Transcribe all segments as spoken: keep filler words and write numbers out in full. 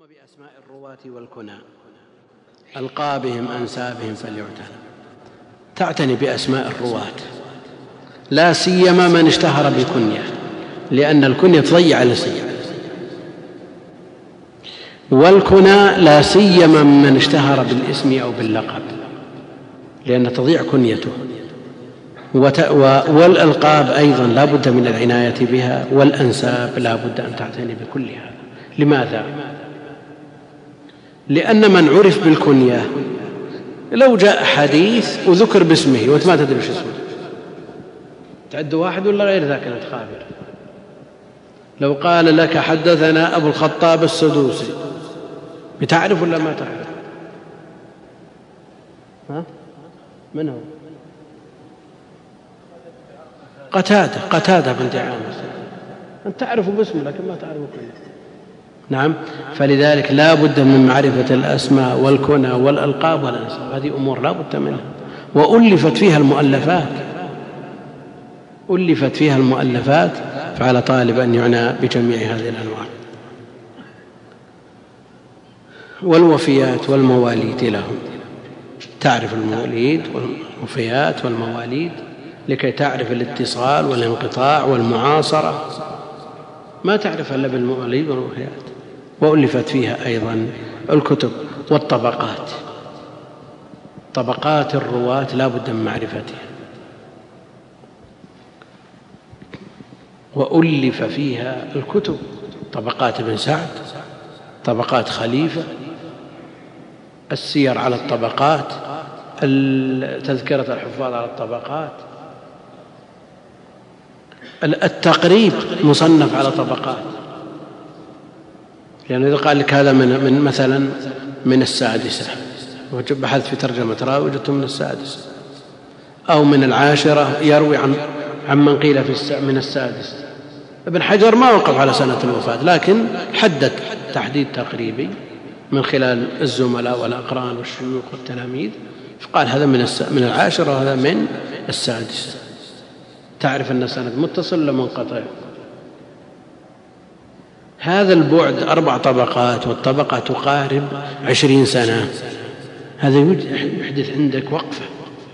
بأسماء الرواة والكنى ألقابهم أنسابهم فليعتنى. تعتني بأسماء الرواة لا سيما من اشتهر بكنية، لأن الكنية تضيع الاسم، والكنى لا سيما من اشتهر بالاسم أو باللقب لأن تضيع كنيته. والألقاب أيضا لا بد من العناية بها، والأنساب لا بد أن تعتني بكل هذا. لماذا؟ لأن من عرف بالكنية لو جاء حديث وذكر باسمه وانت ما تدري ايش اسمه تعد واحد ولا غير ذاك انت خابر. لو قال لك حدثنا أبو الخطاب السدوسي بتعرف ولا ما تعرف؟ ها؟ من هو؟ قتادة قتادة بن دعامة، أنت تعرفه باسمه لكن ما تعرفه كله. نعم، فلذلك لا بد من معرفة الأسماء والكنى والألقاب والأنساب، هذه أمور لا بد منها، وألفت فيها المؤلفات ألفت فيها المؤلفات فعلى طالب أن يعنى بجميع هذه الأنواع. والوفيات والمواليد لهم، تعرف المواليد والوفيات والمواليد لكي تعرف الاتصال والانقطاع والمعاصرة، ما تعرف إلا بالمواليد والوفيات. وألفت فيها أيضا الكتب والطبقات، طبقات الرواة لا بد من معرفتها. وألف فيها الكتب، طبقات ابن سعد، طبقات خليفة، السير على الطبقات، تذكرة الحفاظ على الطبقات، التقريب مصنف على طبقات، لأنه إذا قال لك هذا من, من مثلا من السادسة وبحثت في ترجمة راوي وجدته من السادسة، أو من العاشرة يروي عن عمن قيل في من السادس. ابن حجر ما وقف على سنة الوفاة لكن حدد تحديد تقريبي من خلال الزملاء والأقران والشيوخ والتلاميذ، فقال هذا من من العاشرة وهذا من السادس. تعرف أن السند متصل ولا منقطع. هذا البعد أربع طبقات، والطبقة تقارب عشرين سنة، هذا يحدث عندك وقفة.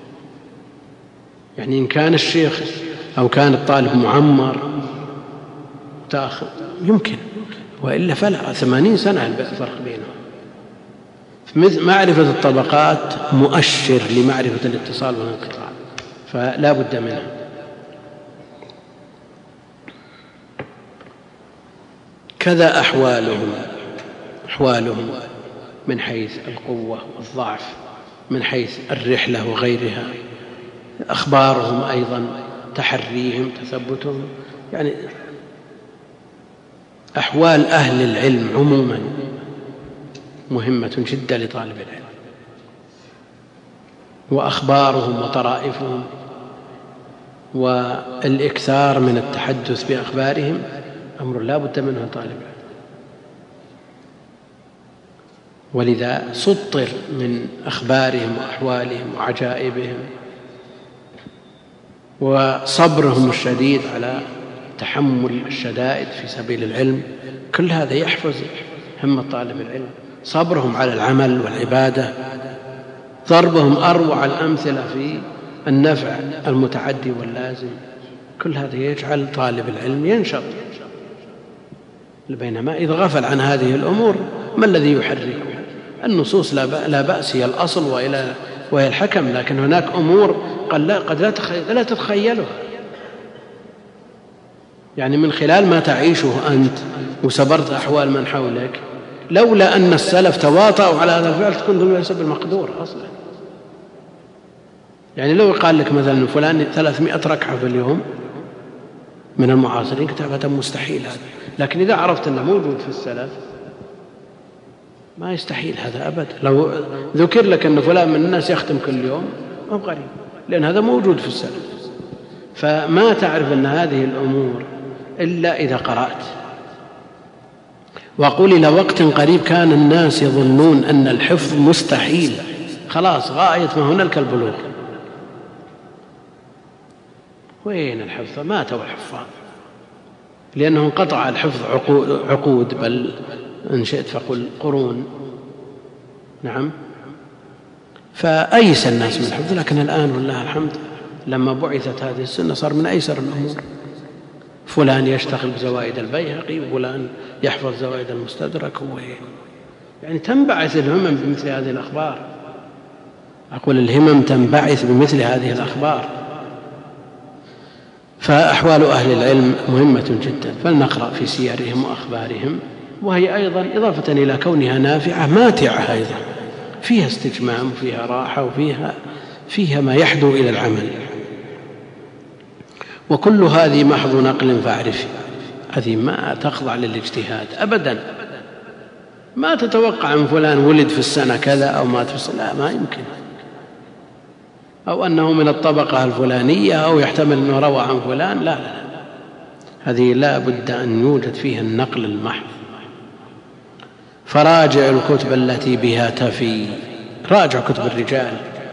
يعني إن كان الشيخ أو كان الطالب معمر تأخر يمكن، وإلا فلا، ثمانين سنة الفرق بينهم. معرفة الطبقات مؤشر لمعرفة الاتصال والانقطاع، فلا بد منها. كذا أحوالهم أحوالهم من حيث القوة والضعف، من حيث الرحلة وغيرها، أخبارهم أيضا، تحريهم، تثبتهم، يعني أحوال أهل العلم عموما مهمة جدا لطالب العلم، وأخبارهم وطرائفهم والإكثار من التحدث بأخبارهم أمر لا بد منه طالب العلم. ولذا سطر من أخبارهم وأحوالهم وعجائبهم وصبرهم الشديد على تحمل الشدائد في سبيل العلم، كل هذا يحفز همة طالب العلم. صبرهم على العمل والعبادة، ضربهم أروع الأمثلة في النفع المتعدي واللازم، كل هذا يجعل طالب العلم ينشط. بينما إذا غفل عن هذه الأمور ما الذي يحركه؟ النصوص لا بأس، هي الأصل وإلى وهي الحكم، لكن هناك أمور قد لا تتخيلها، يعني من خلال ما تعيشه أنت وسبرت أحوال من حولك، لولا أن السلف تواطؤوا على هذا الفعل كنتم ليس بالمقدور أصلا. يعني لو قال لك مثلا فلان ثلاثمائة ركعة في اليوم من المعاصرين كتابة مستحيل هذا، لكن إذا عرفت أنه موجود في السلف ما يستحيل هذا أبدا. لو ذكر لك أن فلان من الناس يختم كل يوم ما هو غريب، لأن هذا موجود في السلف. فما تعرف أن هذه الأمور إلا إذا قرأت. وأقول إلى وقت قريب كان الناس يظنون أن الحفظ مستحيل، خلاص غاية ما هنالك البلوغ. وين الحفظ؟ ماتوا الحفاظ، لأنه انقطع الحفظ عقود، بل إن شئت فقل قرون. نعم. فأيس الناس من الحفظ، لكن الآن والله الحمد لما بعثت هذه السنة صار من أيسر الأمور. فلان يشتغل بزوائد البيهقي وفلان يحفظ زوائد المستدرك، هو يعني تنبعث الهمم بمثل هذه الأخبار. أقول الهمم تنبعث بمثل هذه الأخبار. فأحوال أهل العلم مهمة جدا، فلنقرأ في سيرهم وأخبارهم، وهي أيضا إضافة إلى كونها نافعة ماتعة أيضا، فيها استجمام وفيها راحة وفيها فيها ما يحدو إلى العمل. وكل هذه محض نقل فاعرف، هذه ما تخضع للاجتهاد أبدا. ما تتوقع أن فلان ولد في السنة كذا أو مات في السنة، لا، ما يمكن، أو أنه من الطبقة الفلانية أو يحتمل أنه روى عن فلان، لا لا لا، هذه لا بد أن يوجد فيها النقل المحض. فراجع الكتب التي بها تفي، راجع كتب الرجال.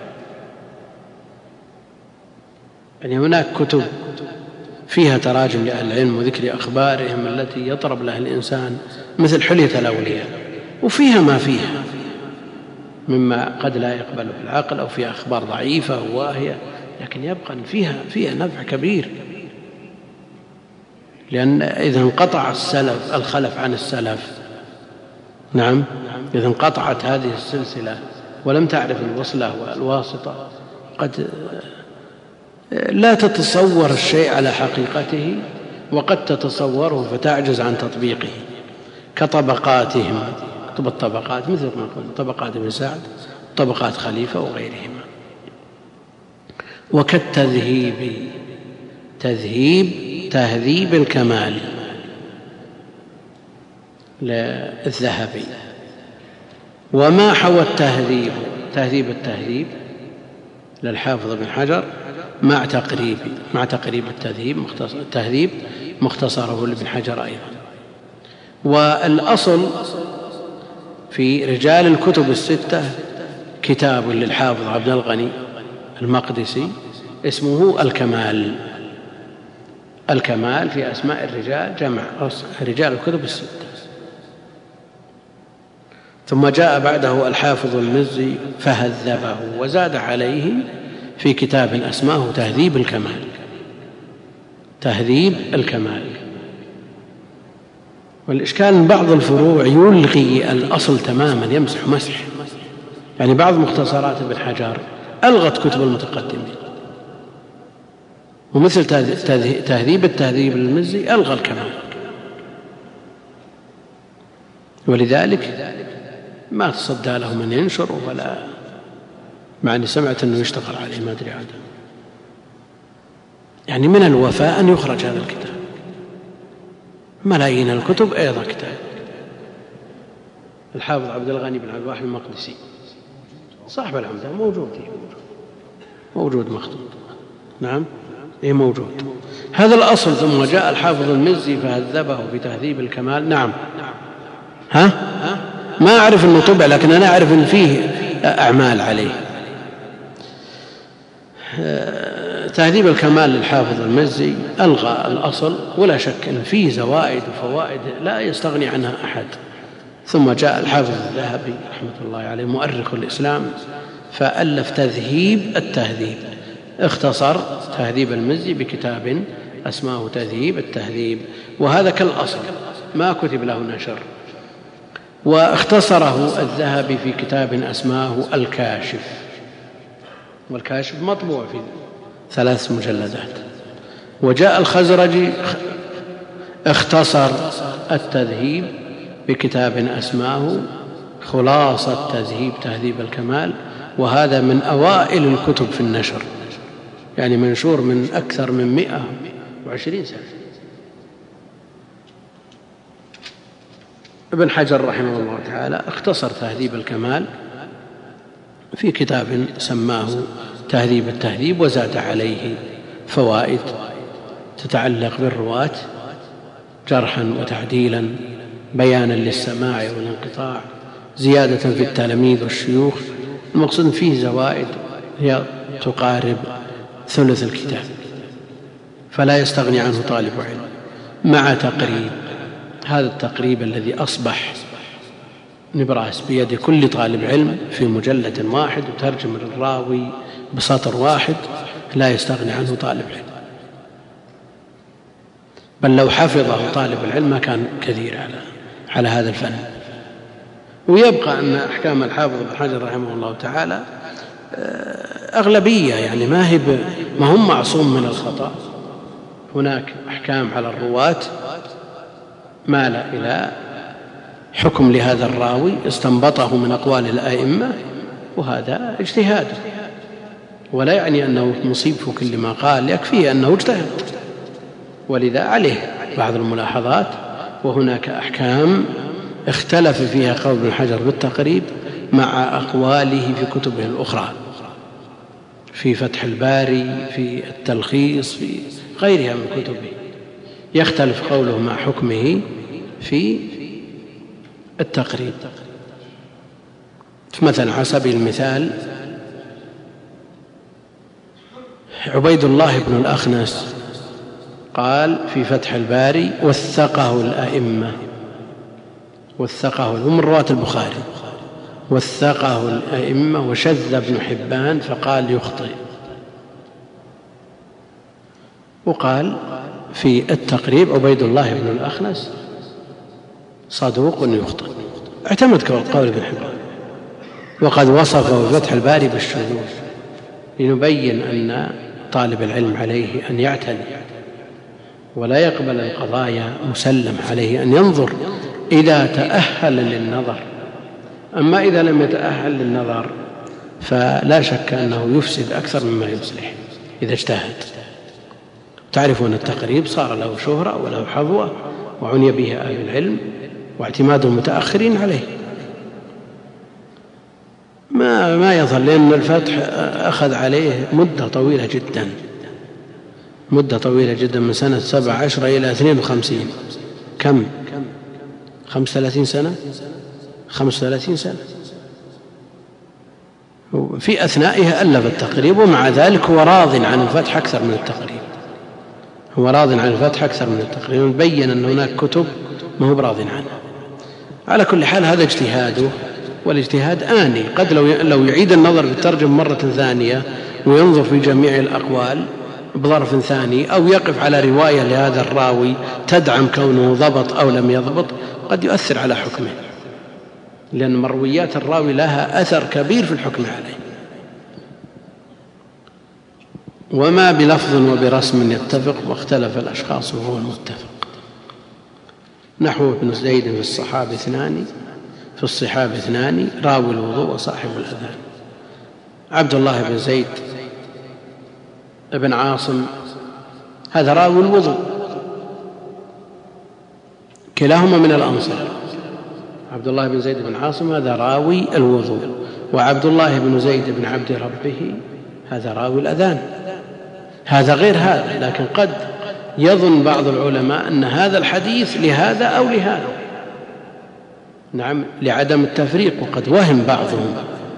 يعني هناك كتب فيها تراجم لأهل العلم وذكر أخبارهم التي يطرب لها الإنسان، مثل حلية الأولياء، وفيها ما فيها مما قد لا يقبله العقل، أو فيها أخبار ضعيفة وواهية، لكن يبقى فيها فيها نفع كبير. لأن إذا انقطع السلف الخلف عن السلف، نعم، إذا انقطعت هذه السلسلة ولم تعرف الوصلة والواسطة، قد لا تتصور الشيء على حقيقته، وقد تتصوره فتعجز عن تطبيقه، كطبقاتهم، كتب الطبقات مثل ما قلنا، طبقات ابن سعد، طبقات خليفة وغيرهما. وكالتذهيب، تذهيب تهذيب الكمال للذهبي. وما حوى التهذيب، تهذيب التهذيب للحافظ ابن حجر، مع تقريب مع تقريب التهذيب مختصر التهذيب مختصره لابن حجر أيضا. والأصل في رجال الكتب الستة كتاب للحافظ عبد الغني المقدسي اسمه الكمال. الكمال في أسماء الرجال، جمع رجال الكتب الستة. ثم جاء بعده الحافظ المزي فهذبه وزاد عليه في كتاب أسماه تهذيب الكمال. تهذيب الكمال. والإشكال أن بعض الفروع يلغي الأصل تماما، يمسح مسح. يعني بعض مختصرات ابن حجر ألغت كتب المتقدمين، ومثل تهذيب التهذيب المزي ألغى الكمال. ولذلك ما تصدى له من ينشره، ولا مع أني سمعت أنه يشتغل عليه، ما أدري عاد. يعني من الوفاء أن يخرج هذا الكتاب. ملايين الكتب أيضا كتاب الحافظ عبد الغني بن عبد الواحد المقدسي صاحب العمدة، موجود موجود مخطوط، نعم إيه موجود. هذا الأصل. ثم جاء الحافظ المزي فهذبه في تهذيب الكمال. نعم، ها ما أعرف أنه طبع، لكن أنا أعرف أن فيه أعمال عليه. تهذيب الكمال للحافظ المزي ألغى الأصل، ولا شك أن فيه زوائد وفوائد لا يستغني عنها أحد. ثم جاء الحافظ الذهبي رحمة الله عليه مؤرخ الإسلام فألف تذهيب التهذيب، اختصر تهذيب المزي بكتاب أسماه تذهيب التهذيب، وهذا كالأصل ما كتب له نشر. واختصره الذهبي في كتاب أسماه الكاشف، والكاشف مطبوع في ثلاث مجلدات. وجاء الخزرجي اختصر التذهيب بكتاب أسماه خلاصة تذهيب تهذيب الكمال، وهذا من أوائل الكتب في النشر، يعني منشور من أكثر من مئة وعشرين سنة. ابن حجر رحمه الله تعالى اختصر تهذيب الكمال في كتاب سماه تهذيب التهذيب، وزاد عليه فوائد تتعلق بالرواة جرحا وتعديلا، بيانا للسماع والانقطاع، زيادة في التلاميذ والشيوخ. المقصود فيه زوائد هي تقارب ثلث الكتاب، فلا يستغني عنه طالب علم، مع تقريب. هذا التقريب الذي أصبح نبراس بيد كل طالب علم في مجلد واحد وترجم الراوي بسطر واحد لا يستغني عنه طالب علم، بل لو حفظه طالب العلم ما كان كثير على على هذا الفن. ويبقى أن أحكام الحافظ ابن حجر رحمه الله تعالى أغلبية، يعني ما هي ما هم معصوم من الخطأ. هناك أحكام على الرواة مال إلى حكم لهذا الراوي استنبطه من أقوال الأئمة، وهذا اجتهاد، ولا يعني أنه مصيب في كل ما قال، يكفيه أنه اجتهد، ولذا عليه بعض الملاحظات. وهناك أحكام اختلف فيها قول ابن حجر بالتقريب مع أقواله في كتبه الأخرى، في فتح الباري، في التلخيص، في غيرها من كتبه، يختلف قوله مع حكمه في التقريب. مثلا على سبيل المثال عبيد الله بن الأخنس قال في فتح الباري وثقه الأئمة، وثقه هم رواة البخاري، وثقه الأئمة وشذ ابن حبان فقال يخطئ. وقال في التقريب عبيد الله بن الأخنس صدوق يخطئ، اعتمد قول ابن حبان. وقد وصفه فتح الباري بالشذوذ لنبين أن طالب العلم عليه أن يعتني ولا يقبل القضايا مسلم، عليه أن ينظر إذا تأهل للنظر. أما إذا لم يتأهل للنظر فلا شك أنه يفسد أكثر مما يصلح إذا اجتهد. تعرفون التقريب صار له شهرة وله حظوة وعني به أهل العلم واعتماد المتأخرين عليه. ما ما يظل، لأن الفتح أخذ عليه مدة طويلة جدا، مدة طويلة جدا، من سنة سبع عشر إلى اثنين وخمسين، كم خمس ثلاثين سنة خمس ثلاثين سنة. في أثنائها ألف التقريب، ومع ذلك هو راض عن الفتح أكثر من التقريب، هو راض عن الفتح أكثر من التقريب، بين أن هناك كتب ما هو براض عنها. على كل حال هذا اجتهاده، والاجتهاد آني، قد لو لو يعيد النظر في الترجمة مرة ثانية وينظر في جميع الأقوال بظرف ثاني، أو يقف على رواية لهذا الراوي تدعم كونه ضبط أو لم يضبط، قد يؤثر على حكمه، لأن مرويات الراوي لها أثر كبير في الحكم عليه. وما بلفظ وبرسم يتفق واختلف الأشخاص وهو المتفق، نحو ابن زيد في الصحاب اثنان في الصحاب اثنان راوي الوضوء وصاحب الأذان. عبد الله بن زيد بن عاصم هذا راوي الوضوء، كلاهما من الأنصار. عبد الله بن زيد بن عاصم هذا راوي الوضوء، وعبد الله بن زيد بن عبد ربه هذا راوي الأذان. هذا غير هذا، لكن قد يظن بعض العلماء أن هذا الحديث لهذا أو لهذا، نعم، لعدم التفريق، وقد وهم بعضهم.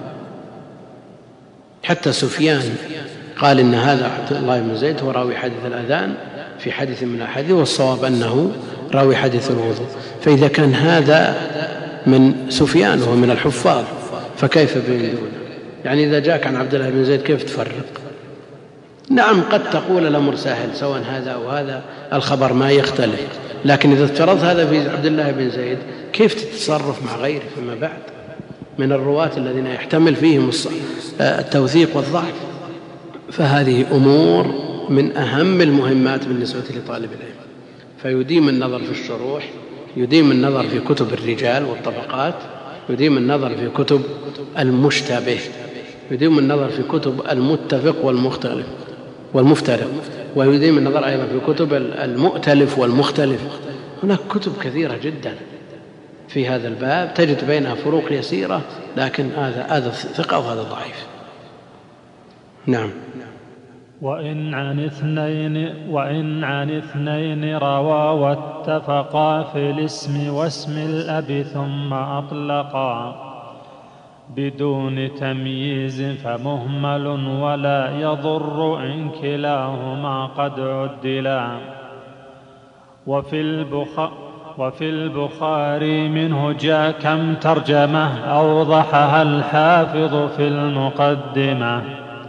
حتى سفيان قال إن هذا عبد الله بن زيد هو راوي حديث الأذان في حديث من الأحاديث، والصواب أنه راوي حديث الوضوء. فإذا كان هذا من سفيان وهو من الحفاظ فكيف بين دونه؟ يعني إذا جاءك عن عبد الله بن زيد كيف تفرق؟ نعم قد تقول الأمر سهل، سواء هذا أو هذا الخبر ما يختلف، لكن إذا افترضت هذا في عبد الله بن زيد كيف تتصرف مع غيره فيما بعد من الرواة الذين يحتمل فيهم التوثيق والضعف؟ فهذه أمور من أهم المهمات بالنسبة لطالب العلم، فيديم النظر في الشروح، يديم النظر في كتب الرجال والطبقات، يديم النظر في كتب المشتبه، يديم النظر في كتب المتفق والمختلف والمفترق، ويديم النظر أيضا في كتب المؤتلف والمختلف. هناك كتب كثيرة جدا في هذا الباب تجد بينها فروق يسيرة، لكن هذا هذا ثقة وهذا ضعيف. نعم. وإن عن اثنين وإن عن اثنين روى واتفقا في الاسم واسم الأب ثم أطلقا بدون تمييز فمهمل ولا يضر إن كلاهما قد عدلا. وفي البخاري وفي البخاري منه جاء كم ترجمة أوضحها الحافظ في المقدمة،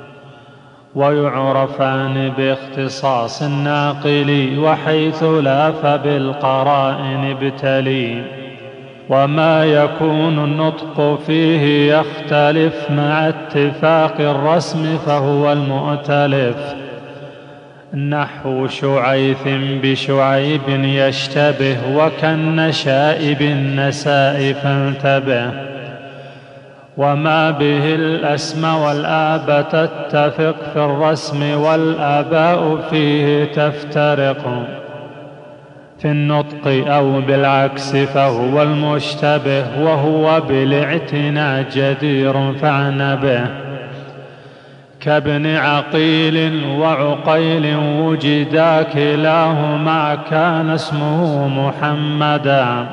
ويعرفان باختصاص الناقل وحيث لا فبالقرائن ابتلي، وما يكون النطق فيه يختلف مع اتفاق الرسم فهو المؤتلف، نحو شعيث بشعيب يشتبه وكالنشاء بالنساء فانتبه، وما به الأسم والآب تتفق في الرسم والآباء فيه تفترق، في النطق أو بالعكس فهو المشتبه، وهو بالاعتناء جدير فاعن به، كابن عقيل وعقيل وجدا كلاهما كان اسمه محمدا،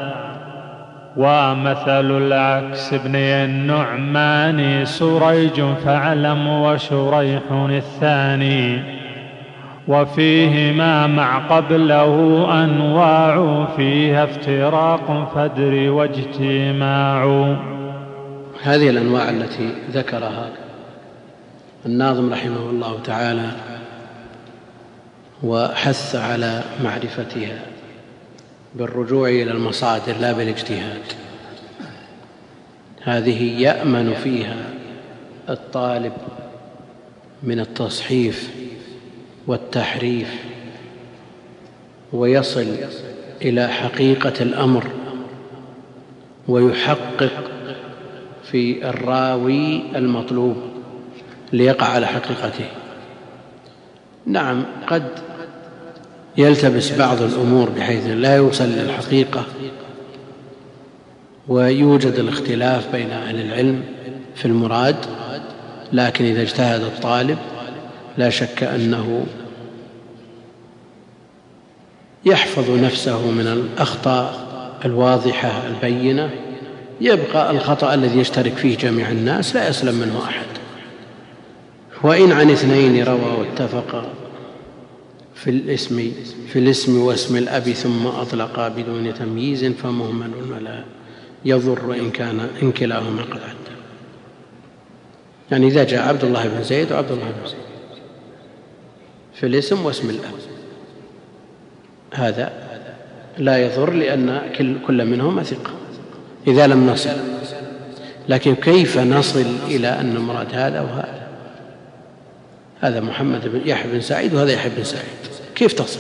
ومثل العكس ابن النعمان سريج فاعلم وشريح الثاني، وفيهما مع قبله أنواع فيها افتراق فدر واجتماع. هذه الأنواع التي ذكرها الناظم رحمه الله تعالى وحث على معرفتها بالرجوع إلى المصادر لا بالاجتهاد، هذه يأمن فيها الطالب من التصحيف والتحريف، ويصل إلى حقيقة الأمر ويحقق في الراوي المطلوب ليقع على حقيقته. نعم، قد يلتبس بعض الأمور بحيث لا يوصل للحقيقة ويوجد الاختلاف بين أهل العلم في المراد، لكن إذا اجتهد الطالب لا شك أنه يحفظ نفسه من الأخطاء الواضحة البينة، يبقى الخطأ الذي يشترك فيه جميع الناس لا يسلم منه أحد. وإن عن اثنين روى واتفقا في الاسم في الاسم واسم الأب ثم أطلقا بدون تمييز فمهمل ولا يضر إن كان إن كلاهما قد عدى. يعني إذا جاء عبد الله بن زيد وعبد الله بن زيد في الاسم واسم الأب هذا لا يضر، لأن كل منهما ثقة إذا لم نصل. لكن كيف نصل إلى أن المراد هذا وهذا؟ هذا محمد بن يحيى بن سعيد وهذا يحيى بن سعيد، كيف تصل؟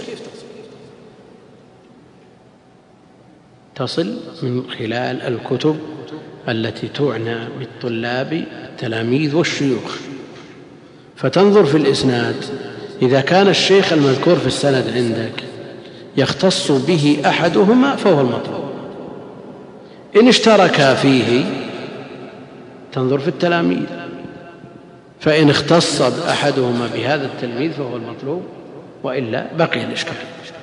تصل من خلال الكتب التي تعنى بالطلاب التلاميذ والشيوخ، فتنظر في الإسناد، إذا كان الشيخ المذكور في السند عندك يختص به أحدهما فهو المطلوب، إن اشتركا فيه تنظر في التلاميذ، فإن اختص أحدهما بهذا التلميذ فهو المطلوب، وإلا بقي الإشكال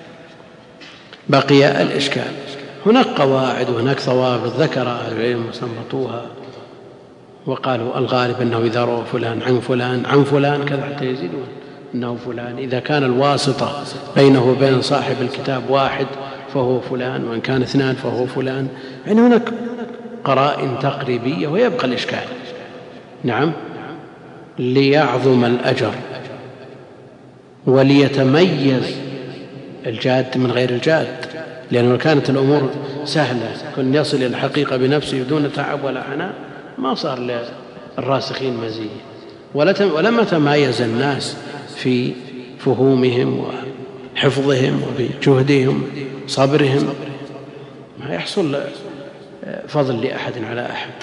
بقي الإشكال هناك قواعد وهناك ضوابط ذكر أهل العلم وسنبطوها، وقالوا الغالب أنه إذا روى فلان عن فلان عن فلان كذا حتى يزيدون أنه فلان، إذا كان الواسطة بينه وبين صاحب الكتاب واحد فهو فلان، وإن كان اثنان فهو فلان. يعني هناك قرائن تقريبية ويبقى الإشكال. نعم، ليعظم الأجر وليتميز الجاد من غير الجاد، لأنه كانت الأمور سهلة كن يصل إلى الحقيقة بنفسه بدون تعب ولا عناء ما صار للراسخين مزية. ولما تمايز الناس في فهومهم وحفظهم وبجهدهم صبرهم ما يحصل فضل لأحد على أحد.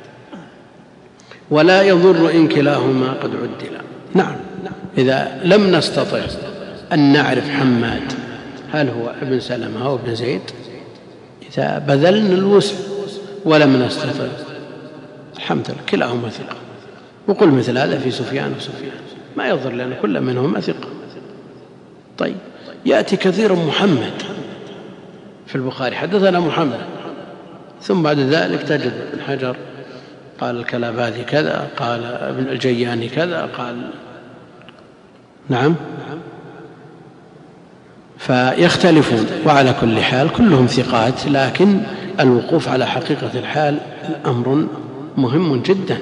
ولا يضر إن كلاهما قد عدلا. نعم، إذا لم نستطع أن نعرف حماد هل هو ابن سلمة أو ابن زيد، إذا بذلنا الوسع ولم نستطع الحمد لله كلاهما ثقة، وقل مثل هذا في سفيان وسفيان ما يضر لأن كل منهما ثقة. طيب، يأتي كثير محمد في البخاري حدثنا محمد، ثم بعد ذلك تجد ابن حجر قال الكلاباذي كذا، قال ابن الجياني كذا، قال نعم فيختلفون. وعلى كل حال كلهم ثقات، لكن الوقوف على حقيقة الحال أمر مهم جدا.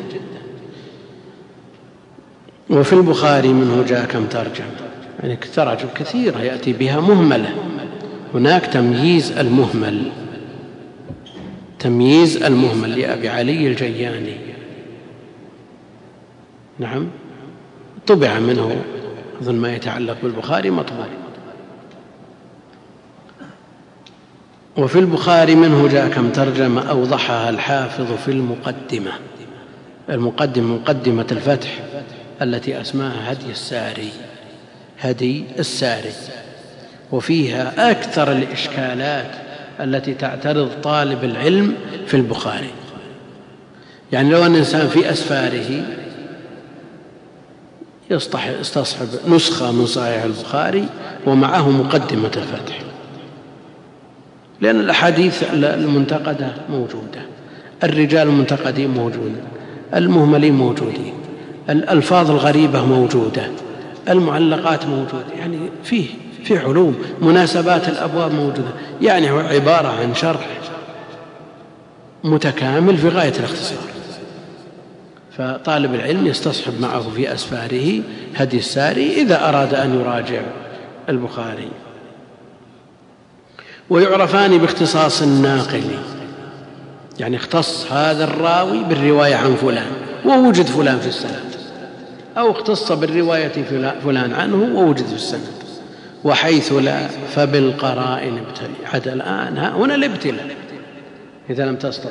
وفي البخاري منه جاء كم ترجمة، يعني تراجم كثيرة يأتي بها مهملة. هناك تمييز المهمل، تمييز المهمل لأبي علي الجياني، نعم، طبع منه أظن ما يتعلق بالبخاري مطبوع. وفي البخاري منه جاء كم ترجمة أوضحها الحافظ في المقدمة. المقدمة مقدمة الفتح التي أسماها هدي الساري، هدي الساري، وفيها أكثر الإشكالات التي تعترض طالب العلم في البخاري. يعني لو أن الإنسان في أسفاره يستصحب نسخة من صحيح البخاري ومعه مقدمة الفتح، لأن الأحاديث المنتقدة موجودة، الرجال المنتقدين موجودين، المهملين موجودين، الألفاظ الغريبة موجودة، المعلقات موجودة، يعني فيه في علوم، مناسبات الأبواب موجودة، يعني هو عبارة عن شرح متكامل في غاية الاختصار. فطالب العلم يستصحب معه في أسفاره هدي الساري إذا أراد أن يراجع البخاري. ويعرفان باختصاص الناقل، يعني اختص هذا الراوي بالرواية عن فلان ووجد فلان في السند، أو اختص بالرواية فلان عنه ووجد في السند. وحيث لا فبالقرائن ابتلي. حتى الآن هنا الابتلاء إذا لم تستطع،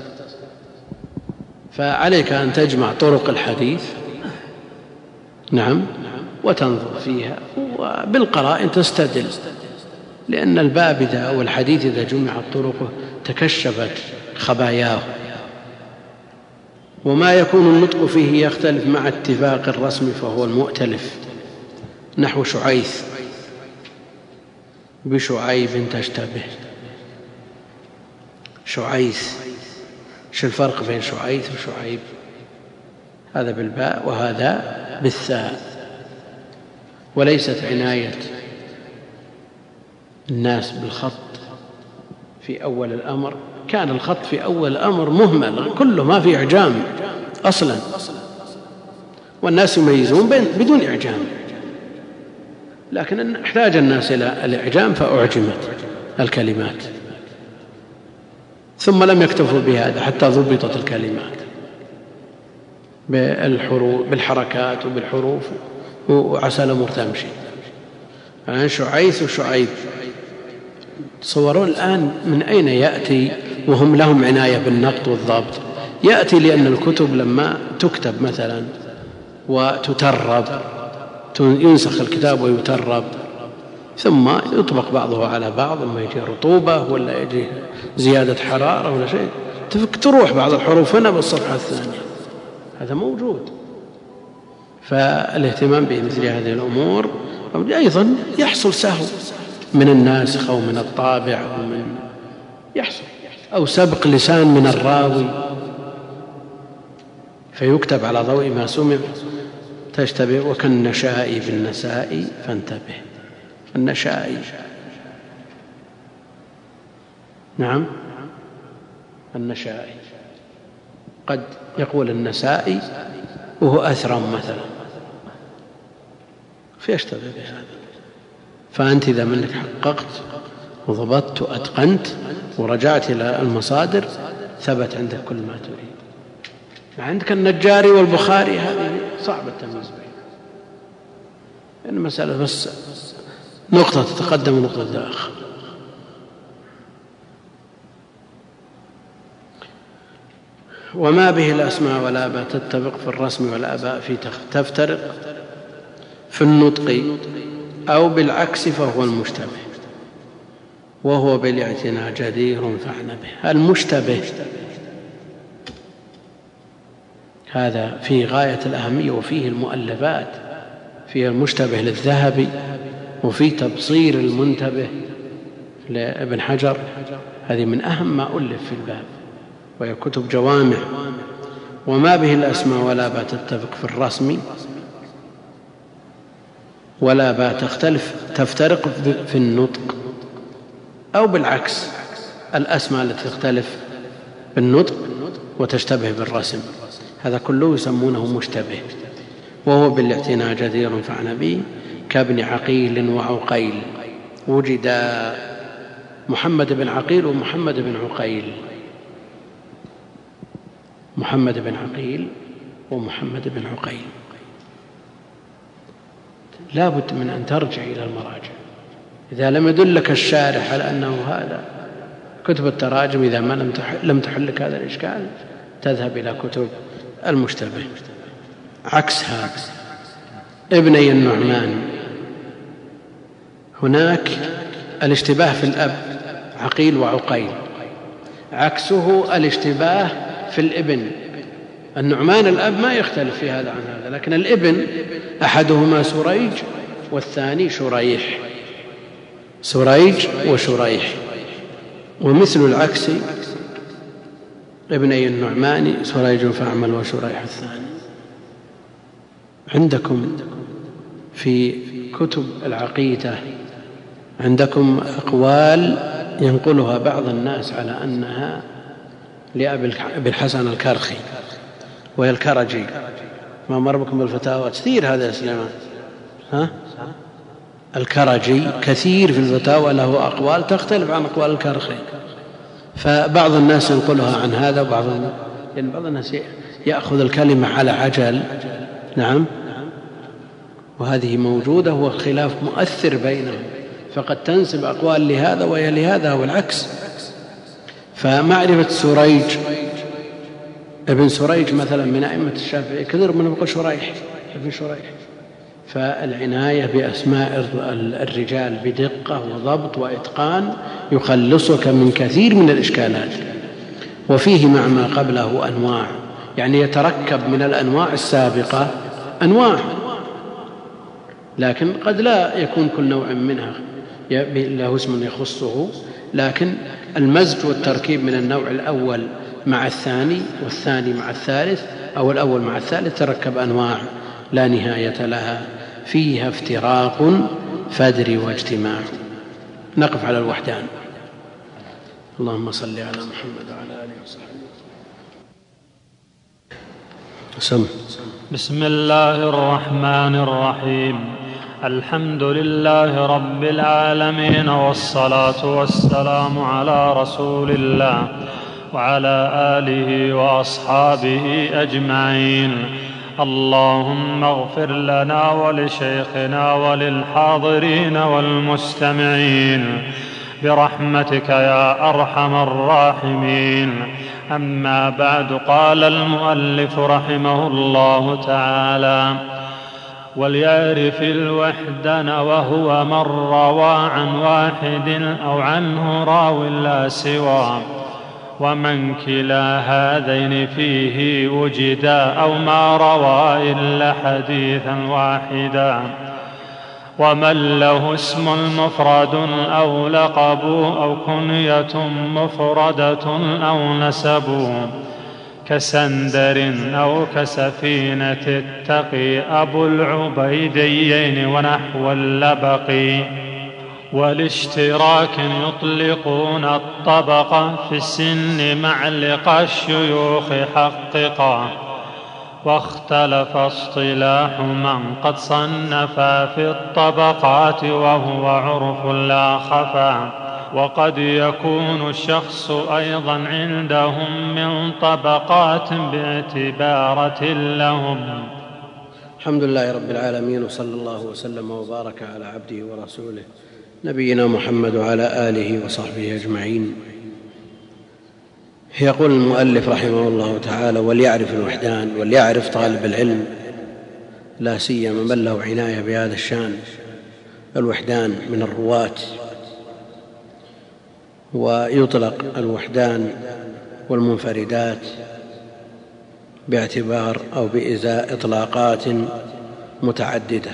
فعليك أن تجمع طرق الحديث، نعم، وتنظر فيها، وبالقرائن تستدل، لأن الباب إذا أو الحديث إذا جمعت طرقه تكشفت خباياه. وما يكون النطق فيه يختلف مع اتفاق الرسم فهو المؤتلف، نحو شعيث بشعيب تشتبه. شعيث، شو الفرق بين شعيث وشعيب؟ هذا بالباء وهذا بالثاء. وليست عناية الناس بالخط في أول الأمر، كان الخط في أول الأمر مهمل كله ما في إعجام أصلا، والناس يميزون بدون إعجام، لكن احتاج الناس إلى الإعجام فأعجمت الكلمات، ثم لم يكتفوا بهذا حتى ضبطت الكلمات بالحركات وبالحروف وعسى الأمور تمشي. الآن شعيث وشعيب تصورون الآن من أين يأتي وهم لهم عناية بالنقط والضبط؟ يأتي لأن الكتب لما تكتب مثلا وتترب، ينسخ الكتاب ويترب، ثم يطبق بعضه على بعض، اما يجي رطوبة ولا يجي زيادة حرارة ولا شيء، تروح بعض الحروف هنا بالصفحة الثانية، هذا موجود. فالاهتمام بمثل هذه الأمور. أيضا يحصل سهو من الناسخ أو من الطابع أو من يحصل أو سبق لسان من الراوي فيكتب على ضوء ما سمع تشتبه. وكالنشاء بالنساء فانتبه. النشاء، نعم، النشاء قد يقول النسائي وهو أثرم مثلا فيشتبه بهذا. فأنت إذا منك حققت وضبطت وأتقنت ورجعت إلى المصادر ثبت عندك كل ما تريد. عندك النجاري والبخاري هذه صعب التمييز بينها، لأن المسألة بس نقطة تتقدم ونقطة تتأخر. وما به الأسماء والآباء تتفق في الرسم والآباء في تفترق في النطق أو بالعكس فهو المشتبه، وهو بالاعتناء جدير فاعن به. المشتبه هذا في غاية الأهمية، وفيه المؤلفات، فيه المشتبه للذهبي، وفي تبصير المنتبه لابن حجر، هذه من أهم ما ألف في الباب، وهي كتب جوامع. وما به الأسماء والآباء تتفق في الرسم، ولا باء تختلف تفترق في النطق، أو بالعكس الأسماء التي تختلف بالنطق وتشتبه بالرسم، هذا كله يسمونه مشتبه، وهو بالاعتناء جدير فعن به كابن عقيل وعقيل. وجد محمد بن عقيل ومحمد بن عقيل، محمد بن عقيل ومحمد بن عقيل. لا بد من أن ترجع إلى المراجع إذا لم يدلك الشارح على أنه هذا. كتب التراجم إذا ما لم تحلك هذا الإشكال تذهب إلى كتب المشتبه. عكس هذا ابني النعمان، هناك الاشتباه في الأب عقيل وعقيل، عكسه الاشتباه في الابن. النعمان الأب ما يختلف في هذا عن هذا، لكن الابن أحدهما سريج والثاني شريح، سريج وشريح. ومثل العكس ابني النعمان سريج فأعمل وشريح الثاني. عندكم في كتب العقيدة عندكم أقوال ينقلها بعض الناس على أنها لأبي الحسن الكرخي وهي الكرجي. ما مر بكم بالفتاوى كثير هذا يا سليمان؟ ها؟ الكرجي كثير في الفتاوى له أقوال تختلف عن أقوال الكرخي، فبعض الناس ينقلها عن هذا وبعض لأن يعني بعض الناس يأخذ الكلمة على عجل. نعم، وهذه موجودة، هو الخلاف مؤثر بينهم، فقد تنسب أقوال لهذا وهي لهذا والعكس. فمعرفة سريج ابن سريج مثلا من أئمة الشافعي كثير من يقول شريح ابن شريح. فالعناية بأسماء الرجال بدقة وضبط وإتقان يخلصك من كثير من الإشكالات. وفيه مع ما قبله أنواع، يعني يتركب من الأنواع السابقة أنواع، لكن قد لا يكون كل نوع منها له اسم يخصه، لكن المزج والتركيب من النوع الأول مع الثاني والثاني مع الثالث أو الأول مع الثالث تركب أنواع لا نهاية لها، فيها افتراق فادر واجتماع. نقف على الوحدان. اللهم صل على محمد وعلى آله وصحبه. سم. بسم الله الرحمن الرحيم. الحمد لله رب العالمين، والصلاة والسلام على رسول الله وعلى آله وأصحابه أجمعين. اللهم اغفر لنا ولشيخنا وللحاضرين والمستمعين برحمتك يا أرحم الراحمين. أما بعد، قال المؤلف رحمه الله تعالى: وليعرف الوحدان وهو من روى عن واحد أو عنه راو لا سوى، ومن كلا هذين فيه وجدا، أو ما روى إلا حديثا واحدا. ومن له اسم مفرد أو لقب أو كنية مفردة أو نسب، كسندر أو كسفينة التقي أبو العبيديين ونحو اللبق. والاشتراك يطلقون الطبقة في السن مع لقى الشيوخ حققا، واختلف اصطلاح من قد صنف في الطبقات وهو عرف لا خفا. وقد يكون الشخص أيضا عندهم من طبقات باعتبارة لهم. الحمد لله رب العالمين، وصلى الله وسلم وبارك على عبده ورسوله نبينا محمد وعلى آله وصحبه أجمعين. يقول المؤلف رحمه الله تعالى: وليعرف الوحدان. وليعرف طالب العلم لا سيما من له عناية بهذا الشان الوحدان من الرواة. ويطلق الوحدان والمنفردات باعتبار أو بإزاء إطلاقات متعددة.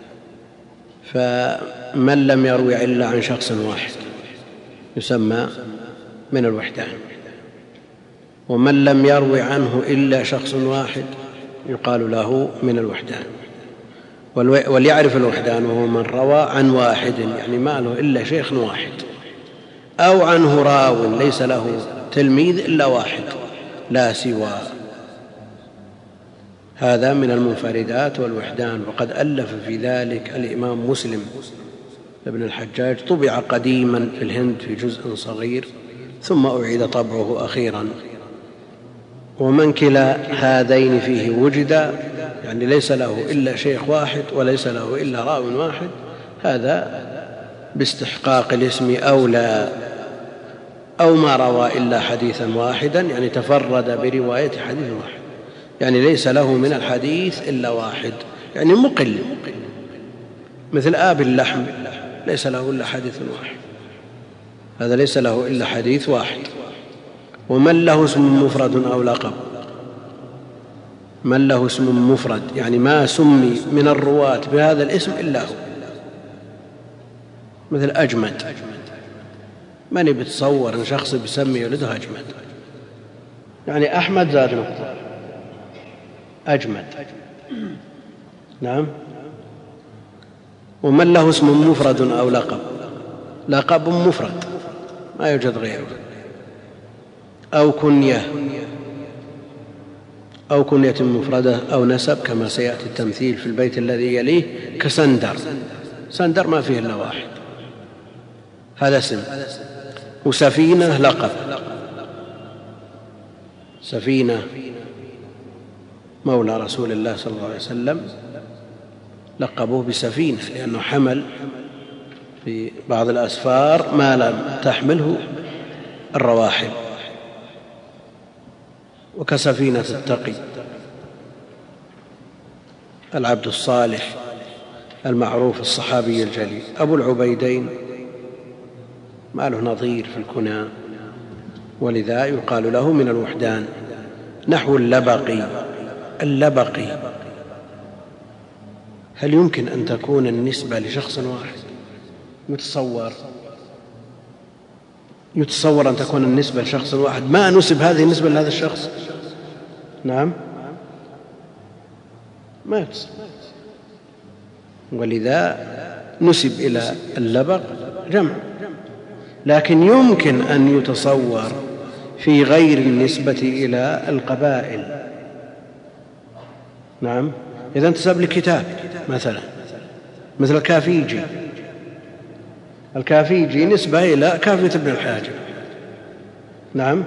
فمن لم يروي إلا عن شخص واحد يسمى من الوحدان، ومن لم يروي عنه إلا شخص واحد يقال له من الوحدان. وليعرف الوحدان وهو من روى عن واحد، يعني ما له إلا شيخ واحد، أو عنه راو ليس له تلميذ إلا واحد لا سوى. هذا من المنفردات والوحدان. وقد ألف في ذلك الإمام مسلم ابن الحجاج، طبع قديما في الهند في جزء صغير ثم أعيد طبعه أخيرا. ومن كلا هذين فيه وجد، يعني ليس له إلا شيخ واحد وليس له إلا راو واحد، هذا باستحقاق الاسم أولى. أو ما روى إلا حديثا واحدا، يعني تفرد برواية حديث واحد، يعني ليس له من الحديث إلا واحد، يعني مقل، مثل آب اللحم ليس له إلا حديث واحد، هذا ليس له إلا حديث واحد. ومن له اسم مفرد أو لقب، من له اسم مفرد يعني ما سمي من الرواة بهذا الاسم إلا هو، مثل أجمد، من بتصور أن شخص بيسمي ولده أجمد، يعني أحمد زاد نقطة، أجمد. نعم. ومن له اسم مفرد أو لقب، لقب مفرد ما يوجد غيره، أو كنية، أو كنية مفردة أو نسب، كما سيأتي التمثيل في البيت الذي يليه، كسندر، سندر ما فيه إلا واحد، هذا اسم. وسفينة لقب، سفينة مولى رسول الله صلى الله عليه وسلم لقبوه بسفينة لأنه حمل في بعض الأسفار ما لم تحمله الرواحل. وكسفينة التقي، العبد الصالح المعروف الصحابي الجليل. أبو العبيدين ما له نظير في الكنى، ولذا يقال له من الوحدان. نحو اللبقي، اللبقي هل يمكن أن تكون النسبة لشخص واحد؟ يتصور يتصور أن تكون النسبة لشخص واحد، ما نسب هذه النسبة لهذا الشخص؟ نعم، ما يتصور. ولذا نسب إلى اللبق جمع، لكن يمكن أن يتصور في غير النسبة إلى القبائل. نعم، إذا انتسب لكتاب مثلا، مثل الكافيجي، الكافيجي نسبة إلى كافية ابن الحاجب، نعم،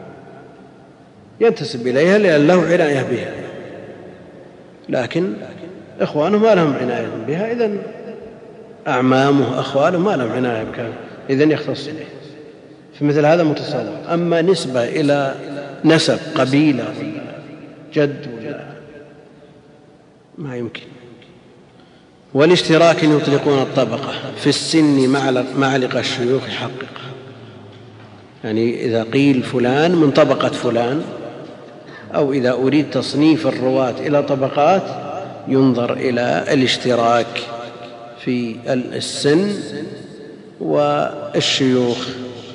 ينتسب إليها لأن له عناية بها، لكن إخوانه ما لهم عناية بها، إذن أعمامه أخواله ما لهم عناية بها، إذن يختص به. فمثل هذا متصور. أما نسبة إلى نسب قبيلة ولا جد ولا ما يمكن. والاشتراك يطلقون الطبقة في السن معلق الشيوخ حقق، يعني إذا قيل فلان من طبقة فلان، أو إذا أريد تصنيف الرواة إلى طبقات ينظر إلى الاشتراك في السن والشيوخ.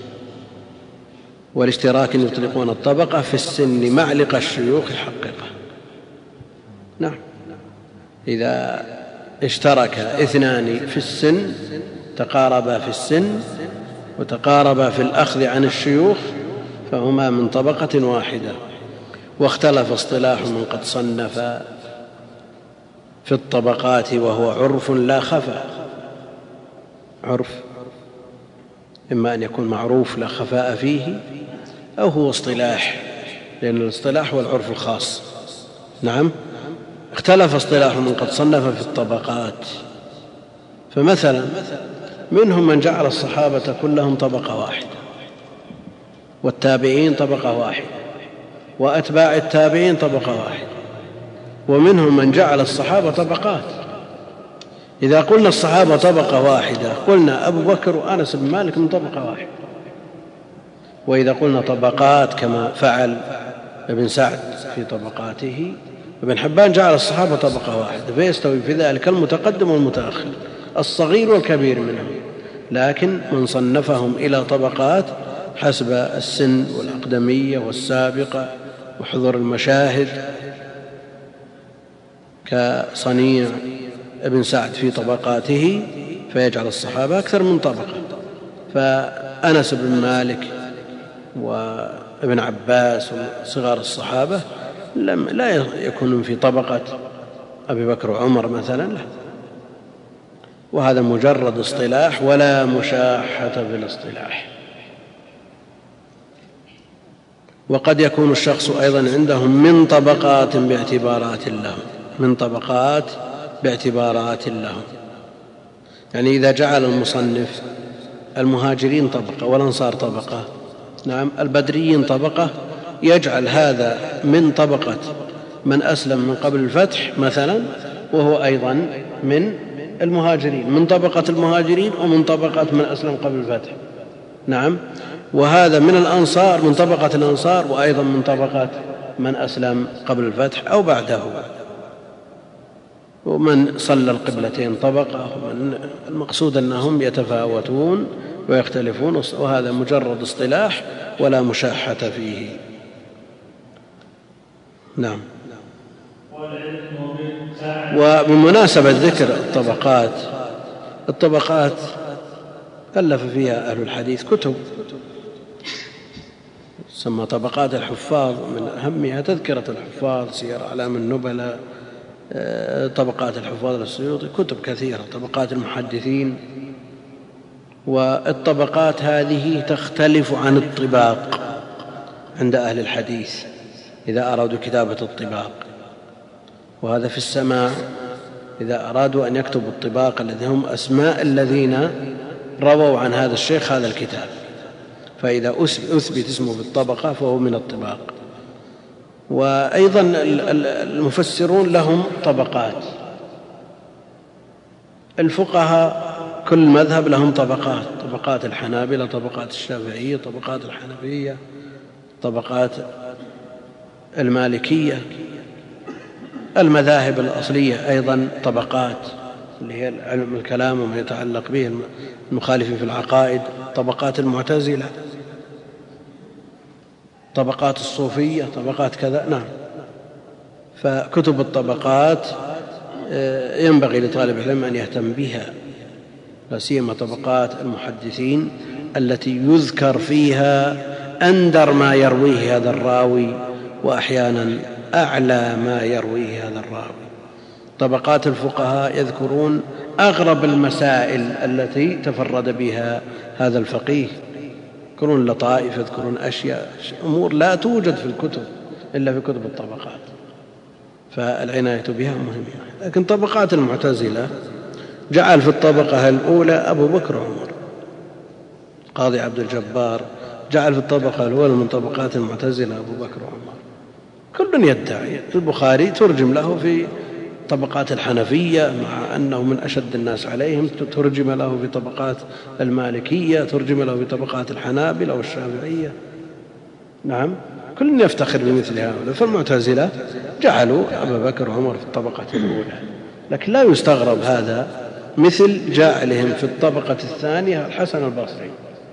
والاشتراك يطلقون الطبقة في السن معلق الشيوخ حققه. نعم، إذا اشترك اثنان في السن، تقاربا في السن وتقاربا في الأخذ عن الشيوخ، فهما من طبقة واحدة. واختلف اصطلاح من قد صنف في الطبقات، وهو عرف لا خفاء. عرف إما أن يكون معروف لا خفاء فيه، أو هو اصطلاح، لأن الاصطلاح هو العرف الخاص. نعم، اختلف اصطلاح من قد صنف في الطبقات، فمثلا منهم من جعل الصحابة كلهم طبقة واحدة، والتابعين طبقة واحدة، وأتباع التابعين طبقة واحدة، ومنهم من جعل الصحابة طبقات. إذا قلنا الصحابة طبقة واحدة، قلنا أبو بكر وأنس بن مالك من طبقة واحدة. وإذا قلنا طبقات كما فعل ابن سعد في طبقاته، ابن حبان جعل الصحابة طبقة واحدة، فيستوي في ذلك المتقدم والمتأخر، الصغير والكبير منهم، لكن من صنفهم إلى طبقات حسب السن والأقدمية والسابقة وحضور المشاهد، كصنيع ابن سعد في طبقاته فيجعل الصحابة أكثر من طبقة. فأنس بن مالك وابن عباس وصغار الصحابة لم لا يكونون في طبقة أبي بكر وعمر مثلا، لا. وهذا مجرد اصطلاح ولا مشاحة في الاصطلاح. وقد يكون الشخص أيضا عندهم من طبقات باعتبارات لهم، من طبقات باعتبارات لهم. يعني إذا جعل المصنف المهاجرين طبقة والأنصار طبقة، نعم، البدريين طبقة، يجعل هذا من طبقة من أسلم من قبل الفتح مثلا، وهو أيضا من المهاجرين، من طبقة المهاجرين ومن طبقة من أسلم قبل الفتح، نعم. وهذا من الأنصار، من طبقة الأنصار، وأيضا من طبقة من أسلم قبل الفتح أو بعده. ومن صلى القبلتين طبقة، ومن المقصود أنهم يتفاوتون ويختلفون، وهذا مجرد اصطلاح ولا مشاحة فيه. نعم. وبمناسبة ذكر الطبقات، الطبقات ألف فيها أهل الحديث كتب تسمى طبقات الحفاظ، من أهمها تذكرة الحفاظ، سير أعلام النبلاء، طبقات الحفاظ للسيوطي، كتب كثيرة، طبقات المحدثين. والطبقات هذه تختلف عن الطباق عند أهل الحديث إذا أرادوا كتابة الطباق، وهذا في السماع إذا أرادوا أن يكتبوا الطباق الذي هم أسماء الذين رووا عن هذا الشيخ هذا الكتاب، فإذا أثبت اسمه في الطبقة فهو من الطباق. وأيضا المفسرون لهم طبقات، الفقهاء كل مذهب لهم طبقات، طبقات الحنابلة، طبقات الشافعية، طبقات الحنفية، طبقات المالكية. المذاهب الأصلية أيضا طبقات، اللي هي علم الكلام وما يتعلق به، المخالفين في العقائد، طبقات المعتزلة، طبقات الصوفية، طبقات كذا. نعم. فكتب الطبقات ينبغي لطالب العلم أن يهتم بها، لا سيما طبقات المحدثين التي يذكر فيها أندر ما يرويه هذا الراوي، وأحيانا أعلى ما يرويه هذا الراوي. طبقات الفقهاء يذكرون أغرب المسائل التي تفرد بها هذا الفقيه، يذكرون لطائف، يذكرون أشياء، أمور لا توجد في الكتب إلا في كتب الطبقات، فالعناية بها مهمة. لكن طبقات المعتزلة جعل في الطبقة الأولى أبو بكر وعمر، قاضي عبد الجبار جعل في الطبقة الأولى من طبقات المعتزلة أبو بكر وعمر. كل يدعي، البخاري ترجم له في طبقات الحنفية مع أنه من أشد الناس عليهم، ترجم له في طبقات المالكية، ترجم له في طبقات الحنابلة والشافعية. نعم، كل يفتخر بمثل هؤلاء. فالمعتزلة جعلوا أبا بكر وعمر في الطبقة الأولى، لكن لا يستغرب هذا مثل جعلهم في الطبقة الثانية الحسن البصري.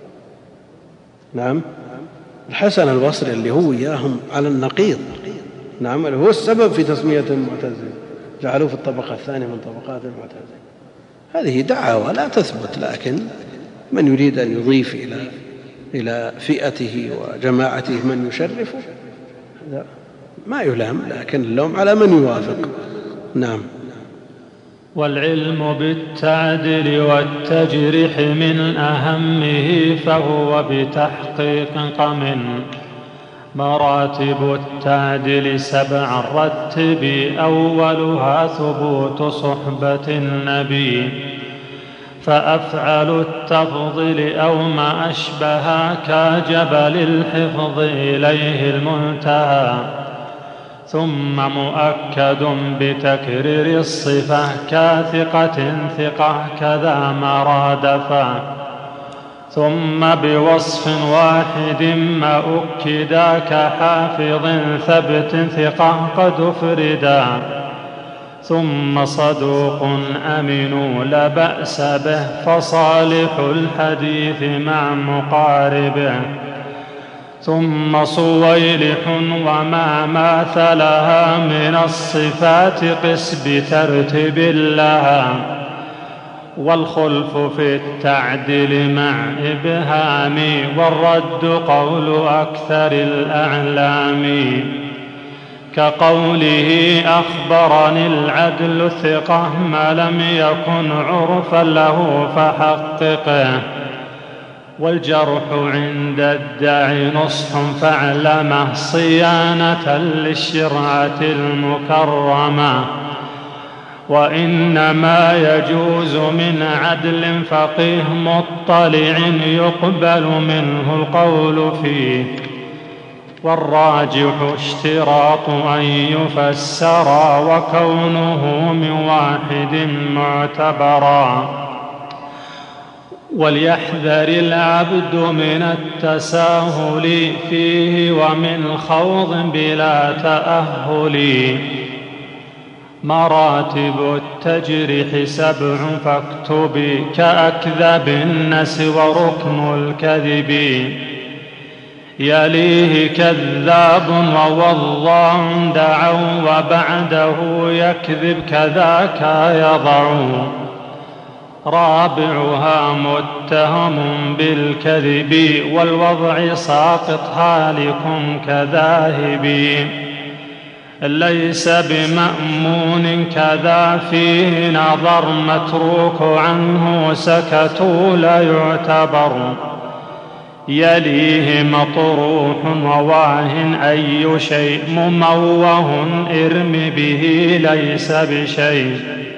نعم، الحسن البصري اللي هو إياهم على النقيض، نعم، هو السبب في تسمية المعتزلة، جعلوه في الطبقة الثانية من طبقات المعتزلة. هذه دعوة لا تثبت، لكن من يريد أن يضيف إلى إلى فئته وجماعته من يشرفه هذا ما يلام، لكن اللوم على من يوافق. نعم. والعلم بالتعديل والتجريح من أهمه، فهو بتحقيق من مراتب التعديل سبعا رتب، أولها ثبوت صحبة النبي، فأفعل التفضيل أو ما أشبه كجبل الحفظ إليه المنتهى، ثم مؤكد بتكرير الصفة كثقة ثقة كذا ما رادفا، ثم بوصف واحد ما أكدا كحافظ ثبت ثقة قد أفردا، ثم صدوق أمن لا بأس به فصالح الحديث مع مقاربه، ثم صويلح وما ماثلها من الصفات قس بترتب لها، والخلف في التعديل مع إبهام، والرد قول أكثر الأعلام، كقوله أخبرني العدل ثقة ما لم يكن عرفا له فحققه، والجرح عند الداعي نصح فاعلمه صيانة للشرعة المكرمة، وإنما يجوز من عدل فقيه مطلع يقبل منه القول فيه، والراجح اشتراط أن يفسرا وكونه من واحد معتبرا، وليحذر العبد من التساهل فيه ومن خوض بلا تأهل، مراتب التجريح سبع فاكتب كأكذب النس وركن الكذب، يليه كذاب ووضاع دعوا وبعده يكذب كذاك يضع، رابعها متهم بالكذب والوضع ساقط هالك كذاهب، ليس بمأمون كذا فيه نظر متروك عنه سكتوا لا يعتبر، يليه مطروح وواه أي شيء مموه ارم به ليس بشيء،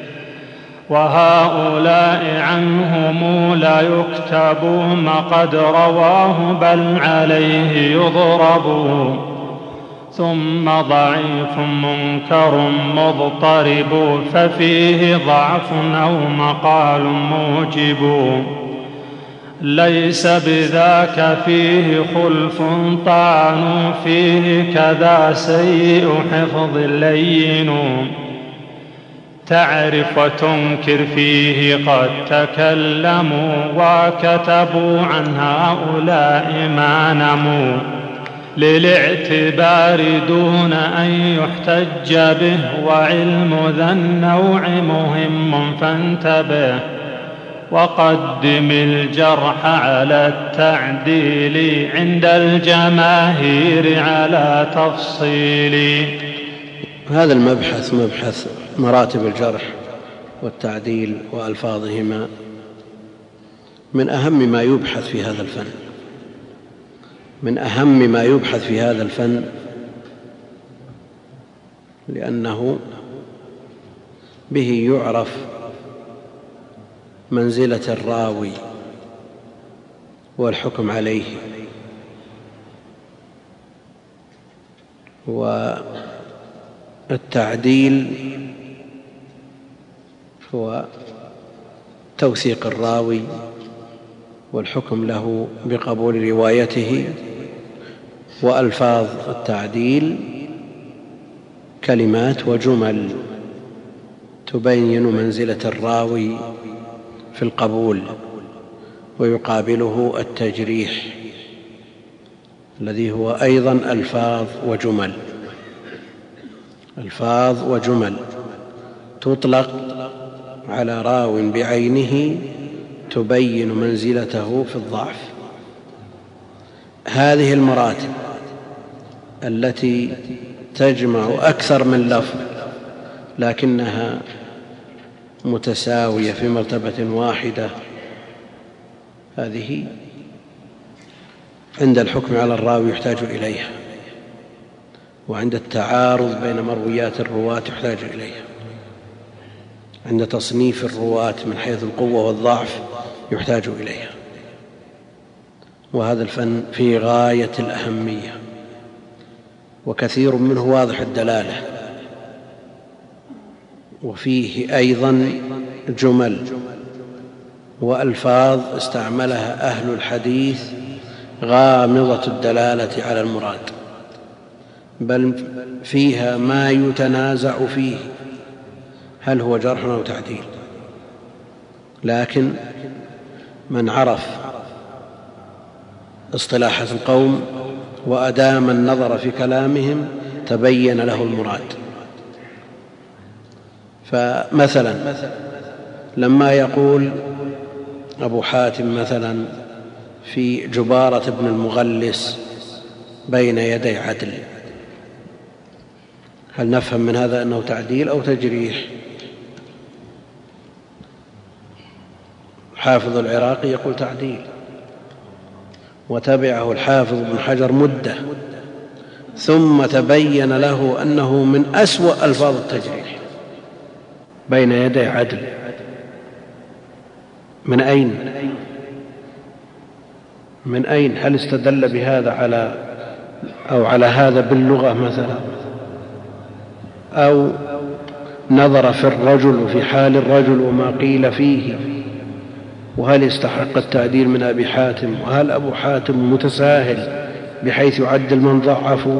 وهؤلاء عنهم لا يكتب ما قد رواه بل عليه يضرب، ثم ضعيف منكر مضطرب ففيه ضعف أو مقال موجب، ليس بذاك فيه خلف طعن فيه كذا سيء حفظ لين، تعرف وتنكر فيه قد تكلموا وكتبوا عن هؤلاء ما نموا، للاعتبار دون أن يحتج به، وعلم ذا النوع مهم فانتبه، وقدم الجرح على التعديل عند الجماهير على تفصيل. هذا المبحث مبحث مراتب الجرح والتعديل وألفاظهما من أهم ما يبحث في هذا الفن، من أهم ما يبحث في هذا الفن، لأنه به يعرف منزلة الراوي والحكم عليه، والتعديل هو توثيق الراوي والحكم له بقبول روايته، وألفاظ التعديل كلمات وجمل تبين منزلة الراوي في القبول، ويقابله التجريح الذي هو أيضا ألفاظ وجمل، ألفاظ وجمل تطلق على راو بعينه تبين منزلته في الضعف. هذه المراتب التي تجمع أكثر من لفظ لكنها متساوية في مرتبة واحدة، هذه عند الحكم على الراوي يحتاج إليها، وعند التعارض بين مرويات الرواة يحتاج إليها، عند تصنيف الرواة من حيث القوة والضعف يحتاج إليها. وهذا الفن في غاية الأهمية، وكثير منه واضح الدلالة، وفيه أيضا جمل وألفاظ استعملها أهل الحديث غامضة الدلالة على المراد، بل فيها ما يتنازع فيه هل هو جرح أو تعديل، لكن من عرف اصطلاحات القوم وأدام النظر في كلامهم تبين له المراد. فمثلا لما يقول أبو حاتم مثلا في جبارة بن المغلس بين يدي عدل، هل نفهم من هذا أنه تعديل أو تجريح؟ حافظ العراقي يقول تعديل، وتبعه الحافظ بن حجر مدة، ثم تبين له أنه من أسوأ ألفاظ التجريح. بين يدي عدل من أين؟ من أين؟ هل استدل بهذا على أو على هذا باللغة مثلا، أو نظر في الرجل وفي حال الرجل وما قيل فيه، وهل يستحق التعديل من أبي حاتم؟ وهل أبو حاتم متساهل بحيث يعدل من ضعفوا؟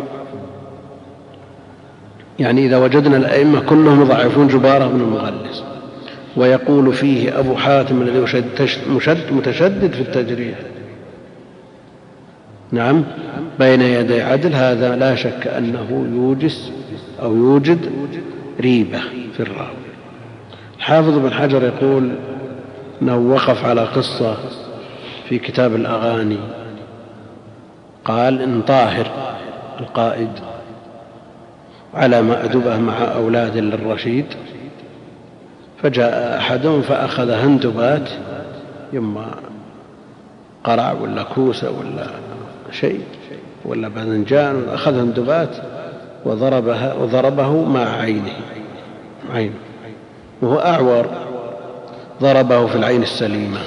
يعني إذا وجدنا الأئمة كلهم يضعفون جبارة بن المغلس ويقول فيه أبو حاتم الذي متشدد في التجريح نعم بين يدي عدل، هذا لا شك أنه يوجس أو يوجد ريبة في الراوي. الحافظ بن حجر يقول أنه وقف على قصة في كتاب الأغاني، قال إن طاهر القائد على مأدبة مع أولاد للرشيد، فجاء أحدهم فأخذ هندبات يما قرع ولا كوسة ولا شيء ولا باذنجان، أخذ هندبات وضربها وضربه مع عينه عينه وهو أعور، ضربه في العين السليمة،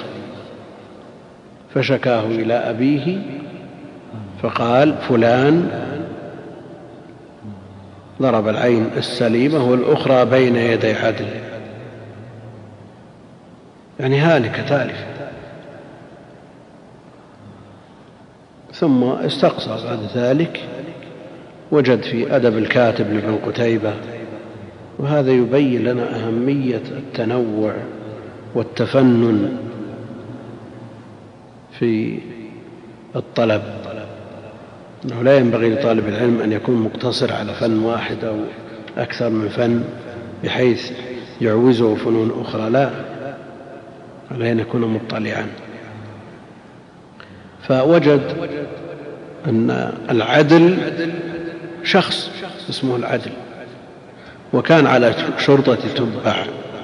فشكاه إلى أبيه فقال فلان ضرب العين السليمة والأخرى بين يدي عدل، يعني هالكة تالفة. ثم استقصى بعد ذلك وجد في أدب الكاتب لابن قتيبة، وهذا يبين لنا أهمية التنوع والتفنن في الطلب، أنه لا ينبغي لطالب العلم أن يكون مقتصر على فن واحد أو أكثر من فن بحيث يعوزه فنون أخرى، لا، عليه أن يكون مطلعا. فوجد أن العدل شخص اسمه العدل، وكان على شرطة تبع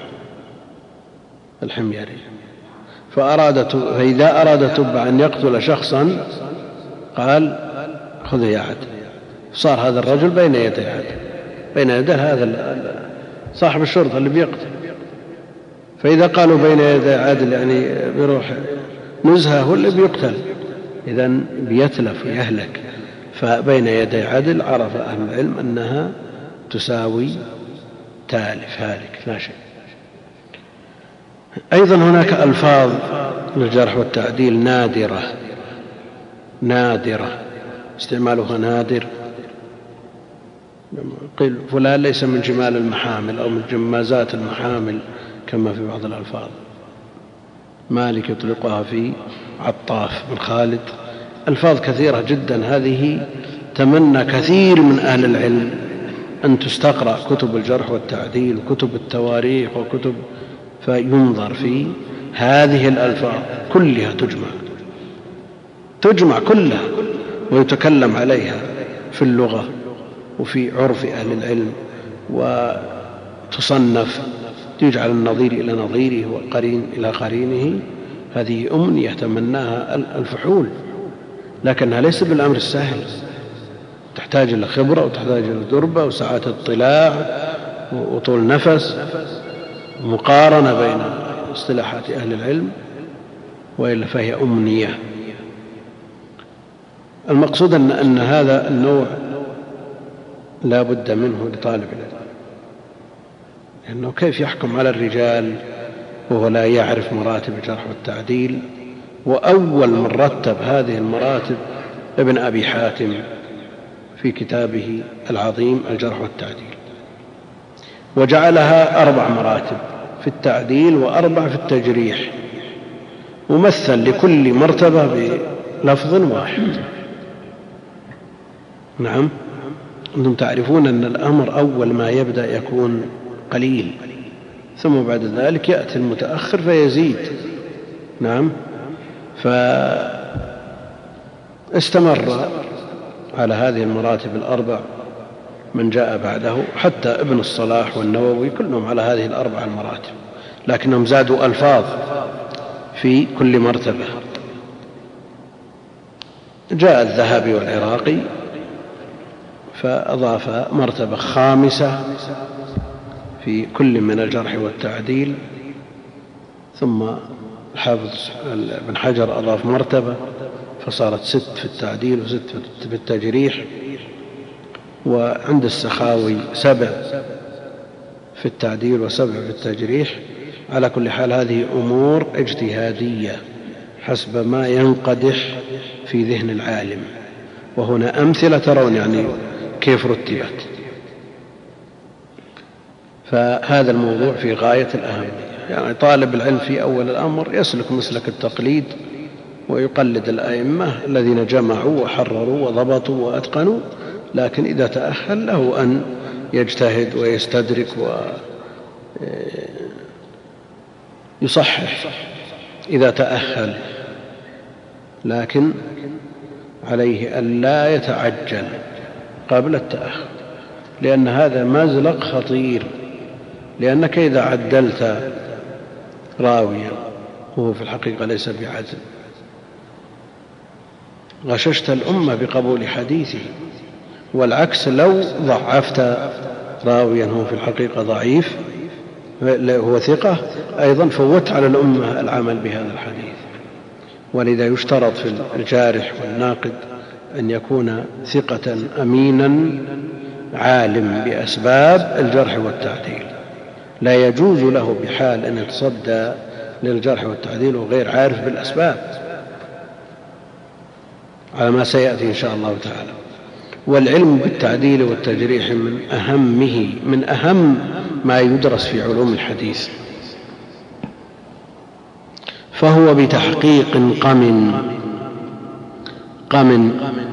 الحميري، فأراد فإذا أراد تبع أن يقتل شخصا قال خذ يا عدل، صار هذا الرجل بين يدي عدل، بين يدي هذا صاحب الشرطة اللي بيقتل، فإذا قالوا بين يدي عدل يعني بيروح نزهة هو اللي بيقتل، إذن بيتلف ويهلك. فبين يدي عدل عرف أهل العلم أنها تساوي تالف هالك لا شيء. أيضا هناك ألفاظ للجرح والتعديل نادرة نادرة استعمالها نادر، قيل فلان ليس من جمال المحامل أو من جمازات المحامل كما في بعض الألفاظ. مالك يطلقها في عطاف بن خالد. ألفاظ كثيرة جدا، هذه تمنى كثير من أهل العلم أن تستقرأ كتب الجرح والتعديل وكتب التواريخ وكتب، فينظر في هذه الألفاظ كلها، تجمع تجمع كلها ويتكلم عليها في اللغة وفي عرف أهل العلم، وتصنف تجعل النظير إلى نظيره والقرين إلى قرينه. هذه أمنية تمناها الفحول، لكنها ليس بالأمر السهل، تحتاج إلى خبرة وتحتاج إلى دربة وساعات اطلاع وطول نفس، مقارنة بين اصطلاحات أهل العلم، وإلا فهي أمنية. المقصود أن, أن هذا النوع لا بد منه لطالب العلم، لأنه كيف يحكم على الرجال وهو لا يعرف مراتب الجرح والتعديل؟ وأول من رتب هذه المراتب ابن أبي حاتم في كتابه العظيم الجرح والتعديل، وجعلها أربع مراتب في التعديل وأربع في التجريح، ممثل لكل مرتبة بلفظ واحد. نعم. أنتم تعرفون أن الأمر أول ما يبدأ يكون قليل، ثم بعد ذلك يأتي المتأخر فيزيد. نعم. فاستمر على هذه المراتب الأربع من جاء بعده، حتى ابن الصلاح والنووي كلهم على هذه الأربع المراتب، لكنهم زادوا ألفاظ في كل مرتبة. جاء الذهبي والعراقي فأضاف مرتبة خامسة في كل من الجرح والتعديل، ثم الحافظ ابن حجر أضاف مرتبة فصارت ست في التعديل وست في التجريح، وعند السخاوي سبع في التعديل وسبع في التجريح. على كل حال هذه أمور اجتهادية حسب ما ينقدح في ذهن العالم، وهنا أمثلة ترون يعني كيف رتبت. فهذا الموضوع في غاية الأهمية، يعني طالب العلم في أول الأمر يسلك مسلك التقليد ويقلد الأئمة الذين جمعوا وحرروا وضبطوا وأتقنوا، لكن إذا تأهل له أن يجتهد ويستدرك ويصحح إذا تأهل، لكن عليه أن لا يتعجل قبل التأهل، لأن هذا مزلق خطير. لأنك إذا عدلت راويا وهو في الحقيقة ليس بعدل غششت الأمة بقبول حديثه، والعكس لو ضعفت راويا هو في الحقيقة ضعيف هو ثقة أيضا فوت على الأمة العمل بهذا الحديث. ولذا يشترط في الجارح والناقد أن يكون ثقة أمينا عالم بأسباب الجرح والتعديل، لا يجوز له بحال أن يتصدى للجرح والتعديل وغير عارف بالأسباب، على ما سيأتي إن شاء الله تعالى. والعلم بالتعديل والتجريح من أهمه من أهم ما يدرس في علوم الحديث، فهو بتحقيق قم قم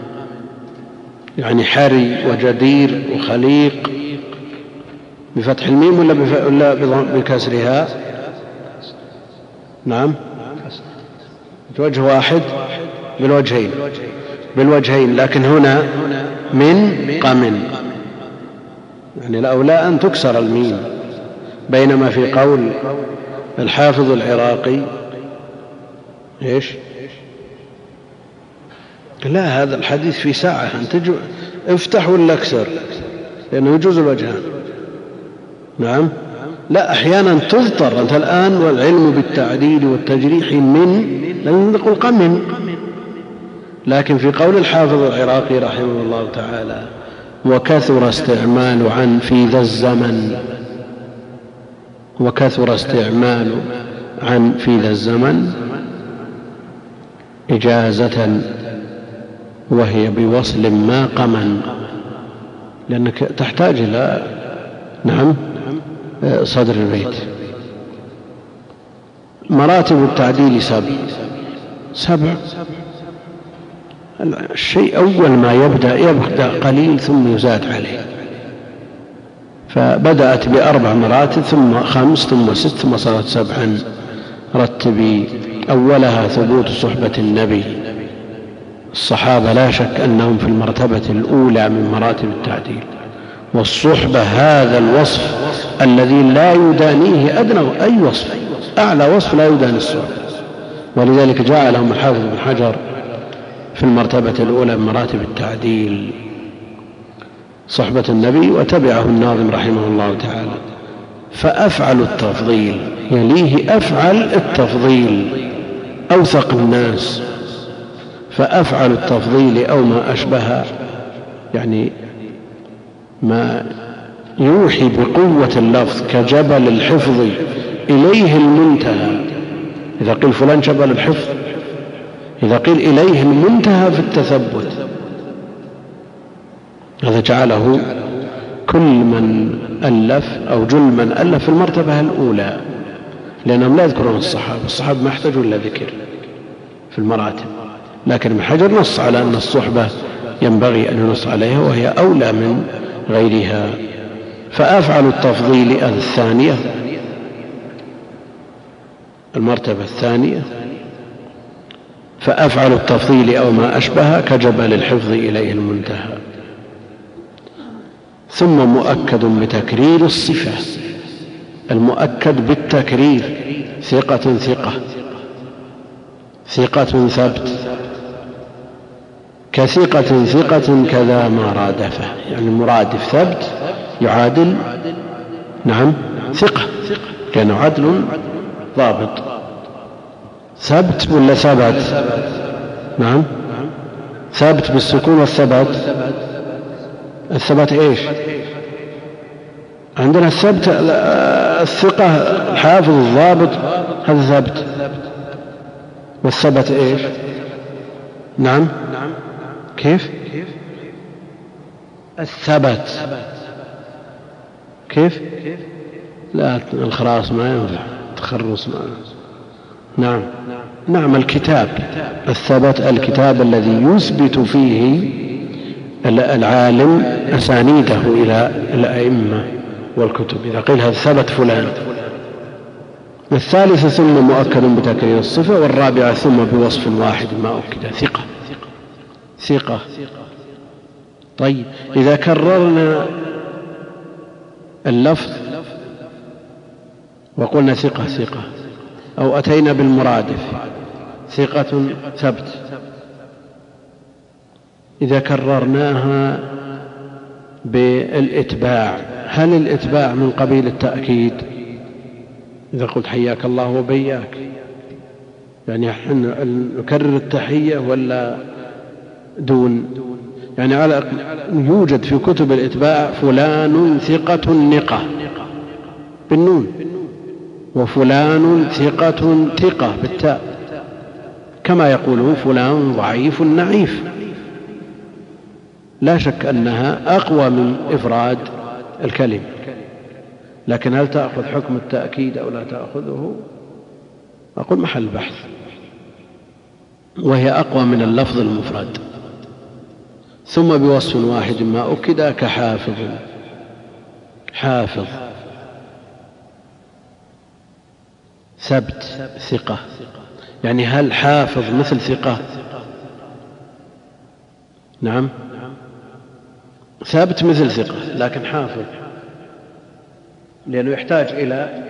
يعني حري وجدير وخليق بفتح الميم ولا بكسرها؟ نعم، بوجه واحد بالوجهين بالوجهين لكن هنا من قم، يعني الأولى أن تكسر الميم، بينما في قول الحافظ العراقي إيش؟ لا، هذا الحديث في ساعة أنت افتح ولا اكسر، لأنه يجوز الوجهان. نعم، لا، أحيانا تضطر أنت الآن والعلم بالتعديل والتجريح من لن نقول قم، لكن في قول الحافظ العراقي رحمه الله تعالى وكثر استعمال عن في ذا الزمن وكثر استعمال عن في ذا الزمن إجازة وهي بوصل ما قمن، لأنك تحتاج إلى نعم صدر البيت. مراتب التعديل سبع سبع الشيء أول ما يبدأ يبدأ قليل ثم يزاد عليه، فبدأت بأربع مراتب ثم خمس ثم ست ثم صارت سبعا. رتبي أولها ثبوت صحبة النبي، الصحابة لا شك أنهم في المرتبة الأولى من مراتب التعديل، والصحبة هذا الوصف الذي لا يدانيه أدنى أي وصف، أعلى وصف لا يداني الصحبة، ولذلك جعلهم الحافظ بن حجر في المرتبة الأولى من مراتب التعديل صحبة النبي، وتبعه الناظم رحمه الله تعالى. فأفعل التفضيل يليه أفعل التفضيل أوثق الناس، فأفعل التفضيل أو ما أشبه يعني ما يوحي بقوة اللفظ كجبل الحفظ إليه المنتهى. إذا قيل فلان جبل الحفظ، إذا قيل إليه المنتهى في التثبت، هذا جعله كل من ألف أو جل من ألف في المرتبة الأولى، لأنهم لا يذكرون الصحابة، الصحابة ما يحتاجون إلى ذكر في المراتب، لكن ابن حجر نص على أن الصحبة ينبغي أن ينص عليها، وهي أولى من غيرها. فأفعل التفضيل الثانية، المرتبة الثانية، فأفعل التفضيل أو ما أشبه كجبل الحفظ إليه المنتهى. ثم مؤكد بتكرير الصفة، المؤكد بالتكرير ثقة ثقة، ثقة ثبت، كثقة ثقة كذا ما رادفه، يعني مرادف ثبت يعادل نعم ثقة، لأنه عدل ضابط. ثبت ولا ثبت؟ نعم ثبت بالسكون والثبت. الثبت ايش؟ عندنا الثبت الثقة الحافظ الضابط، هذا ثبت. والثبت ايش؟ نعم كيف؟ الثبت كيف؟ لا الخراص ما ينفع، تخرص ما ينفع. نعم نعم الكتاب الثبت، الكتاب الذي يثبت فيه العالم أسانيده إلى الأئمة والكتب، إذا قيل هذا ثبت فلان. الثالثة ثم مؤكد بتكرير الصفة، والرابعة ثم بوصف واحد ما أكد ثقة ثقة. طيب إذا كررنا اللفظ وقلنا ثقة ثقة، أو أتينا بالمرادف ثقة ثبت، إذا كررناها بالإتباع، هل الإتباع من قبيل التأكيد؟ إذا قلت حياك الله وبياك، يعني نكرر التحية ولا دون؟ يعني على يوجد في كتب الإتباع فلان ثقة نقة بالنون، وفلان ثقة ثقة بالتاء، كما يقولون فلان ضعيف نعيف. لا شك أنها أقوى من إفراد الكلمة، لكن هل تأخذ حكم التأكيد أو لا تأخذه؟ أقول محل بحث، وهي أقوى من اللفظ المفرد. ثم بوصف واحد ما أكد كحافظ، حافظ ثبت ثقة، يعني هل حافظ مثل ثقة؟ نعم ثابت مثل ثقة، لكن حافظ لأنه يحتاج إلى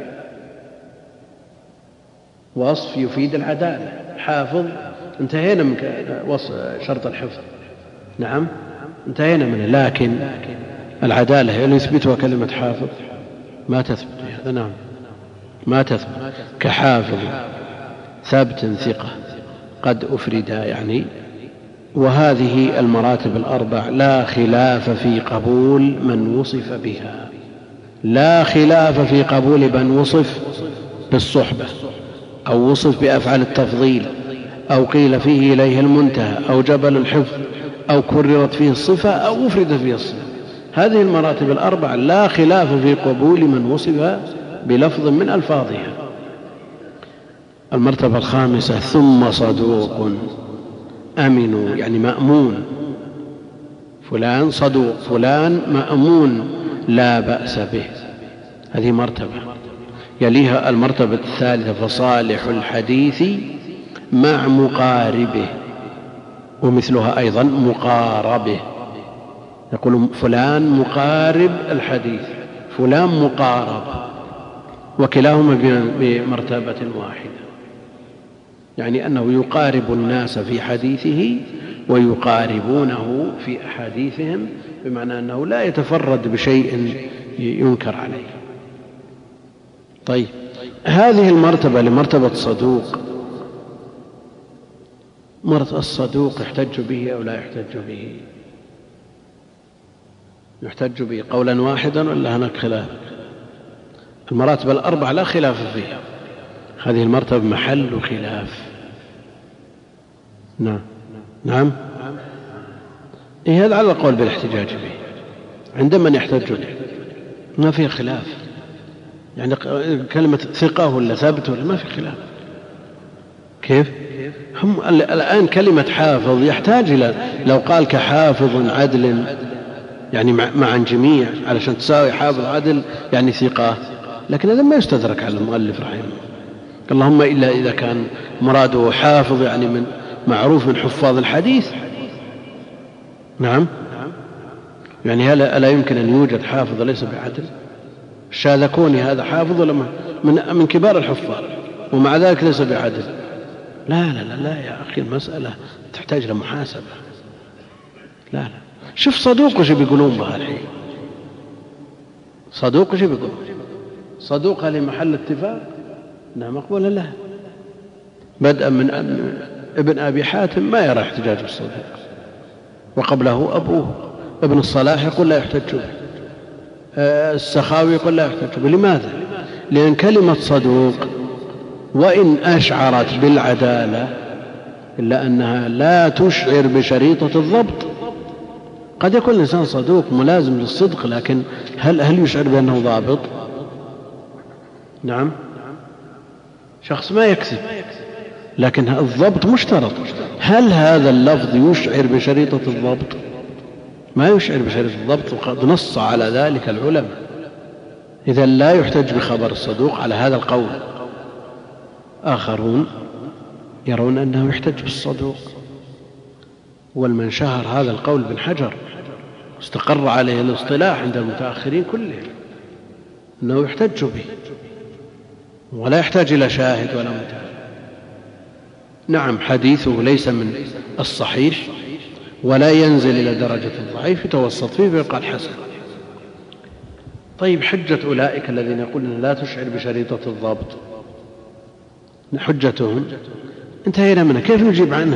وصف يفيد العدالة. حافظ انتهينا من شرط الحفظ، نعم انتهينا منه، لكن العدالة اللي يثبتها كلمة حافظ ما تثبت هذا، نعم ما تثبت. كحافظ ثابت ثقة قد أفرد يعني. وهذه المراتب الأربع لا خلاف في قبول من وصف بها، لا خلاف في قبول من وصف بالصحبة، أو وصف بأفعال التفضيل، أو قيل فيه إليه المنتهى، أو جبل الحفظ، أو كررت فيه الصفة، أو أفرد فيه الصفة. هذه المراتب الأربع لا خلاف في قبول من وصف بلفظ من ألفاظها. المرتبة الخامسة ثم صدوق أمن، يعني مأمون، فلان صدوق، فلان مأمون لا بأس به، هذه مرتبة. يليها المرتبة الثالثة فصالح الحديث مع مقاربه، ومثلها أيضا مقاربه، يقول فلان مقارب الحديث، فلان مقارب، وكلاهما بمرتبة واحدة، يعني أنه يقارب الناس في حديثه ويقاربونه في أحاديثهم، بمعنى أنه لا يتفرد بشيء ينكر عليه. طيب هذه المرتبة لمرتبة صدوق، مرتبة الصدوق يحتج به أو لا يحتج به؟ يحتج به قولا واحدا ولا هناك خلاف؟ المراتب الأربع لا خلاف فيها، هذه المرتبة محل خلاف. نعم نعم إيه هذا على القول بالاحتجاج به عند من يحتج به، ما فيه خلاف، يعني كلمة ثقة ولا ثابت ولا ما في خلاف. كيف؟ هم الآن كلمة حافظ يحتاج إلى، لو قال كحافظ عدل يعني مع جميع علشان تساوي حافظ عدل يعني ثقة، لكن هذا ما يستدرك على المؤلف رحمه الله، اللهم إلا إذا كان مراده حافظ يعني من معروف من حفاظ الحديث. نعم، يعني هل ألا يمكن أن يوجد حافظ ليس بعدل؟ الشاذكوني هذا حافظ ولا من من كبار الحفاظ ومع ذلك ليس بعدل؟ لا لا لا لا يا أخي، المسألة تحتاج لمحاسبة. لا لا، شوف صدوق وش بيقولون بها الحين. صدوق وش بيقولون؟ صدوق هل محل اتفاق؟ نعم مقبولة له، بدءا من ابن أبي حاتم ما يرى احتجاج بالصدوق، وقبله أبوه ابن الصلاح يقول لا يحتج به، السخاوي يقول لا يحتج به. لماذا؟ لأن كلمة صدوق وإن أشعرت بالعدالة إلا أنها لا تشعر بشريطة الضبط. قد يكون الإنسان صدوق ملازم للصدق، لكن هل هل يشعر بأنه ضابط؟ نعم، شخص ما يكذب لكن الضبط مشترط. هل هذا اللفظ يشعر بشريطة الضبط؟ ما يشعر بشريطة الضبط، وقد نص على ذلك العلماء. إذا لا يحتج بخبر الصدوق على هذا القول. آخرون يرون أنه يحتج بالصدوق، والمن شهر هذا القول بن حجر استقر عليه الاصطلاح عند المتأخرين كلهم أنه يحتج به ولا يحتاج إلى شاهد ولا متابع. نعم، حديثه ليس من الصحيح ولا ينزل إلى درجة الضعيف، يتوسط فيه فيقال حسن. طيب، حجة أولئك الذين يقولون لا تشعر بشريطة الضبط، حجتهم انتهينا منها، كيف نجيب عنها؟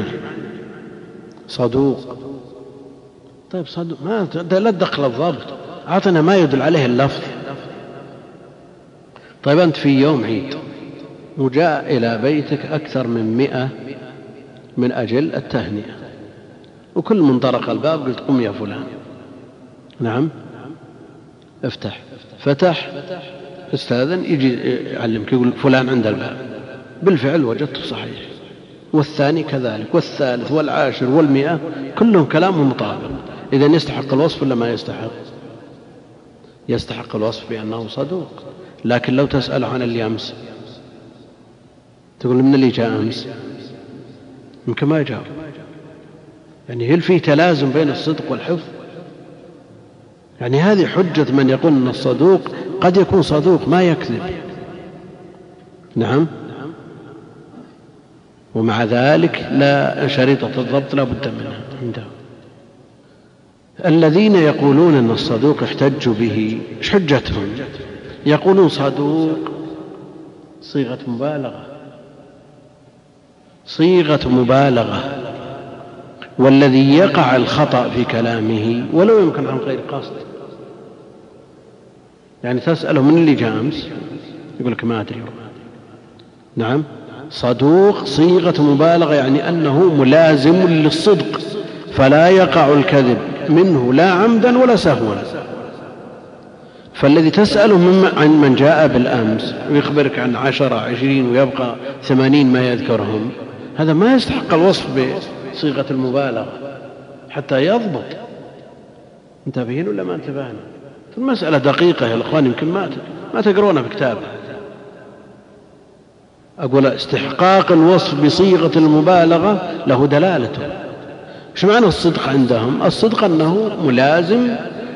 صدوق. طيب صدوق ما لا تدخل الضبط، أعطنا ما يدل عليه اللفظ. طيب أنت في يوم عيد وجاء إلى بيتك أكثر من مئة من أجل التهنئة، وكل من طرق الباب قلت قم يا فلان. نعم، افتح. فتح، استاذن، يجي يعلمك يقول فلان عند الباب، بالفعل وجدته صحيح، والثاني كذلك، والثالث والعاشر والمئة، كلهم كلامهم مطابق. إذن يستحق الوصف ولا ما يستحق؟ يستحق الوصف بأنه صدوق. لكن لو تسأل عن اللي أمس تقول من اللي جاء أمس يمكن ما يجاوب. يعني هل في تلازم بين الصدق والحفظ؟ يعني هذه حجة من يقول أن الصدوق قد يكون صدوق ما يكذب. نعم، ومع ذلك لا شريطة الضبط لا بد منها عندهم. الذين يقولون أن الصدوق احتج به ايش حجتهم؟ يقولون صدوق صيغة مبالغة، صيغة مبالغة، والذي يقع الخطأ في كلامه ولو يمكن عن غير قصد. يعني تسأله من اللي جاء أمس يقول لك ما أدري. نعم، صدوق صيغة مبالغة، يعني أنه ملازم للصدق فلا يقع الكذب منه لا عمدا ولا سهوا. فالذي تسأله عن من جاء بالأمس ويخبرك عن عشرة عشرين ويبقى ثمانين ما يذكرهم، هذا ما يستحق الوصف بصيغة المبالغة حتى يضبط. انتبهين ولا ما انتبهنا؟ المسألة دقيقة يا الأخوان، يمكن ما ما تقرونها في كتابه. أقول استحقاق الوصف بصيغة المبالغة له دلالته. ايش معنى الصدق عندهم؟ الصدق أنه ملازم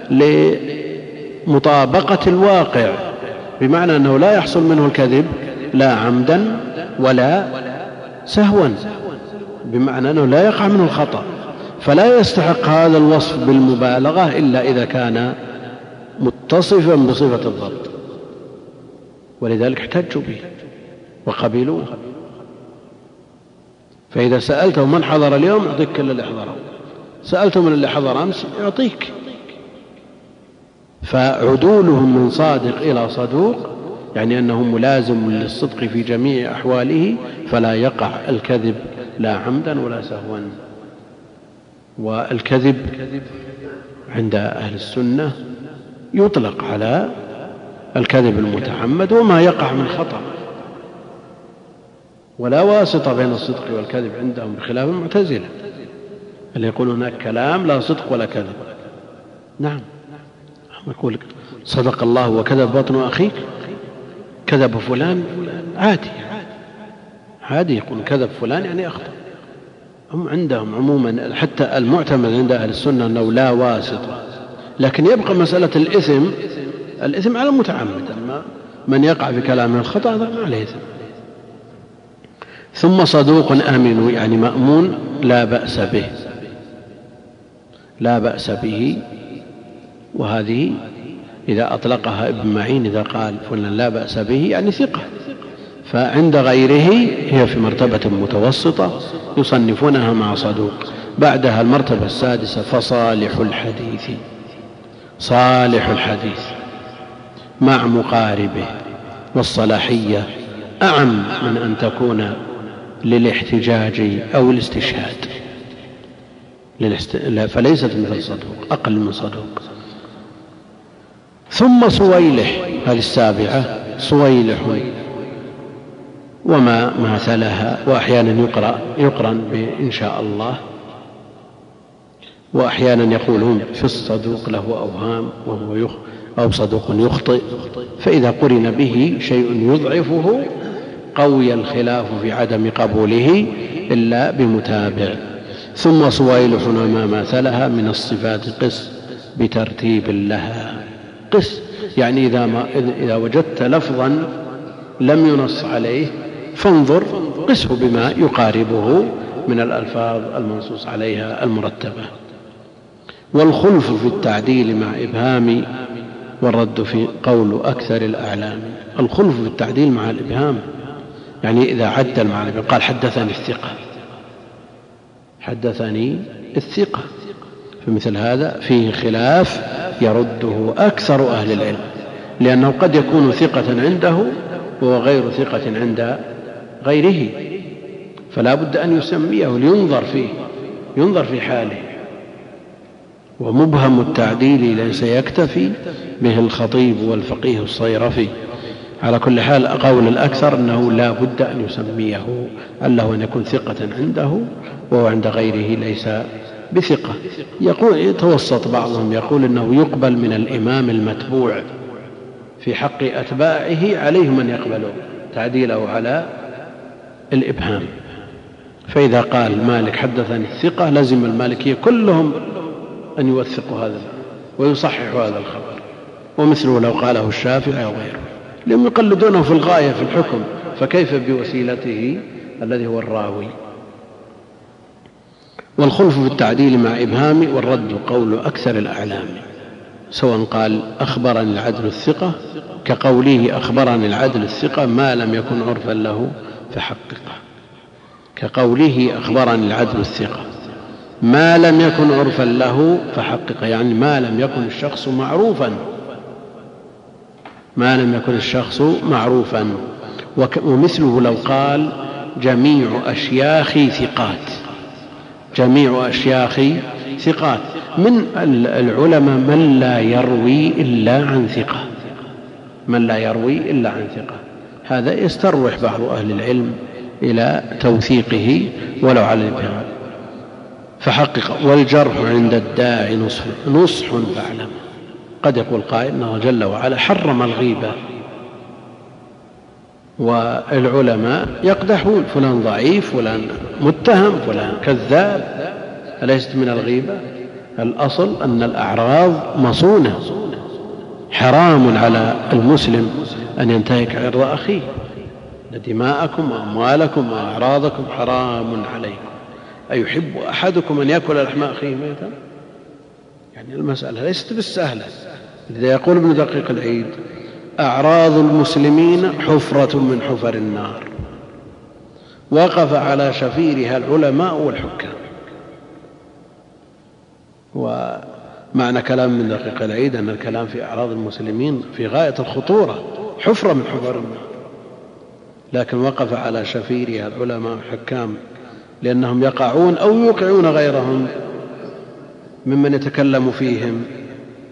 لمطابقة الواقع، بمعنى أنه لا يحصل منه الكذب لا عمدا ولا سهوا، بمعنى أنه لا يقع منه الخطأ، فلا يستحق هذا الوصف بالمبالغة إلا إذا كان متصفا بصفة الضبط، ولذلك احتجوا به وقبلوه. فإذا سألته من حضر اليوم يعطيك كل اللي حضره، سألته من اللي حضر أمس يعطيك. فعدولهم من صادق إلى صدوق يعني أنه ملازم للصدق في جميع أحواله، فلا يقع الكذب لا عمدا ولا سهوا. والكذب عند أهل السنة يطلق على الكذب المتعمد وما يقع من خطأ، ولا واسطة بين الصدق والكذب عندهم بخلاف المعتزلة اللي يقولون هناك كلام لا صدق ولا كذب. نعم، يقول صدق الله وكذب بطن أخيك، كذب فلان عادي عادي، يقول كذب فلان يعني أخطأ. هم عندهم عموما حتى المعتمد عند أهل السنة أنه لا واسطة، لكن يبقى مسألة الإثم الإثم على المتعمد، من يقع في كلامه الخطأ هذا ما عليه إثم. ثم صدوق آمن يعني مأمون لا بأس به، لا بأس به، وهذه إذا أطلقها ابن معين إذا قال فلان لا بأس به يعني ثقة، فعند غيره هي في مرتبة متوسطة يصنفونها مع صدوق. بعدها المرتبة السادسة فصالح الحديث، صالح الحديث مع مقاربه، والصلاحية أعم من أن تكون للاحتجاج أو الاستشهاد، فليست مثل صدوق، أقل من صدوق. ثم صويلح هذه السابعة، صويلح وما ماثلها، وأحيانا يقرأ يقرن بإن شاء الله، وأحيانا يقولون في الصدوق له أوهام وهو يخ أو صدوق يخطئ، فإذا قرن به شيء يضعفه قوي الخلاف في عدم قبوله إلا بمتابع. ثم صويلح وما ماثلها من الصفات قس بترتيب لها، قس يعني إذا, ما إذا وجدت لفظا لم ينص عليه فانظر قسه بما يقاربه من الألفاظ المنصوص عليها المرتبة. والخلف في التعديل مع إبهام، والرد في قول أكثر الأعلام. الخلف في التعديل مع الإبهام يعني إذا عدل مع الإبهام قال حدثني الثقة، حدثني الثقة، فمثل هذا فيه خلاف يرده أكثر أهل العلم، لأنه قد يكون ثقة عنده وهو غير ثقة عند غيره، فلا بد أن يسميه لينظر فيه، ينظر في حاله. ومبهم التعديل ليس يكتفي به الخطيب والفقيه الصيرفي. على كل حال قول الأكثر أنه لا بد أن يسميه، ألا أن يكون ثقة عنده وهو عند غيره ليس بثقة. يقول يتوسط بعضهم يقول أنه يقبل من الإمام المتبوع في حق أتباعه، عليهم أن يقبلوا تعديله على الإبهام. فإذا قال مالك حدثني الثقة لزم المالكية كلهم أن يوثقوا هذا ويصححوا هذا الخبر، ومثله لو قاله الشافعي أو غيره، لم يقلدونه في الغاية في الحكم، فكيف بوسيلته الذي هو الراوي. والخلف في التعديل مع إبهام، والرد قول أكثر الأعلام، سواء قال أخبرني العدل الثقة كقوله أخبرني العدل الثقة ما لم يكن عرفا له فحققه، كقوله أخبرني العدل الثقة ما لم يكن عرفا له فحققه، يعني ما لم يكن الشخص معروفا، ما لم يكن الشخص معروفا. ومثله لو قال جميع أشياخي ثقات، جميع أشياخي ثقات، من العلماء من لا يروي إلا عن ثقة، من لا يروي إلا عن ثقة، هذا يستروح بعض أهل العلم إلى توثيقه ولو على الإبهام فحقق. والجرح عند الداعي نصح نصح فاعلم. قد يقول قائل أنه جل وعلا حرم الغيبة، والعلماء يقدحون فلان ضعيف فلان متهم فلان كذاب، أليست من الغيبة؟ الأصل أن الأعراض مصونة، حرام على المسلم أن ينتهك عرض أخيه، دماءكم وأموالكم وأعراضكم حرام عليكم. أيحب أحدكم أن يأكل لحم أخيه ميتا؟ يعني المسألة ليست بالسهلة. لذا يقول ابن دقيق العيد أعراض المسلمين حفرة من حفر النار، وقف على شفيرها العلماء والحكام. ومعنى كلام من دقيق العيد أن الكلام في أعراض المسلمين في غاية الخطورة، حفرة من حفر النار، لكن وقف على شفيرها العلماء والحكام لأنهم يقعون أو يوقعون غيرهم ممن يتكلم فيهم،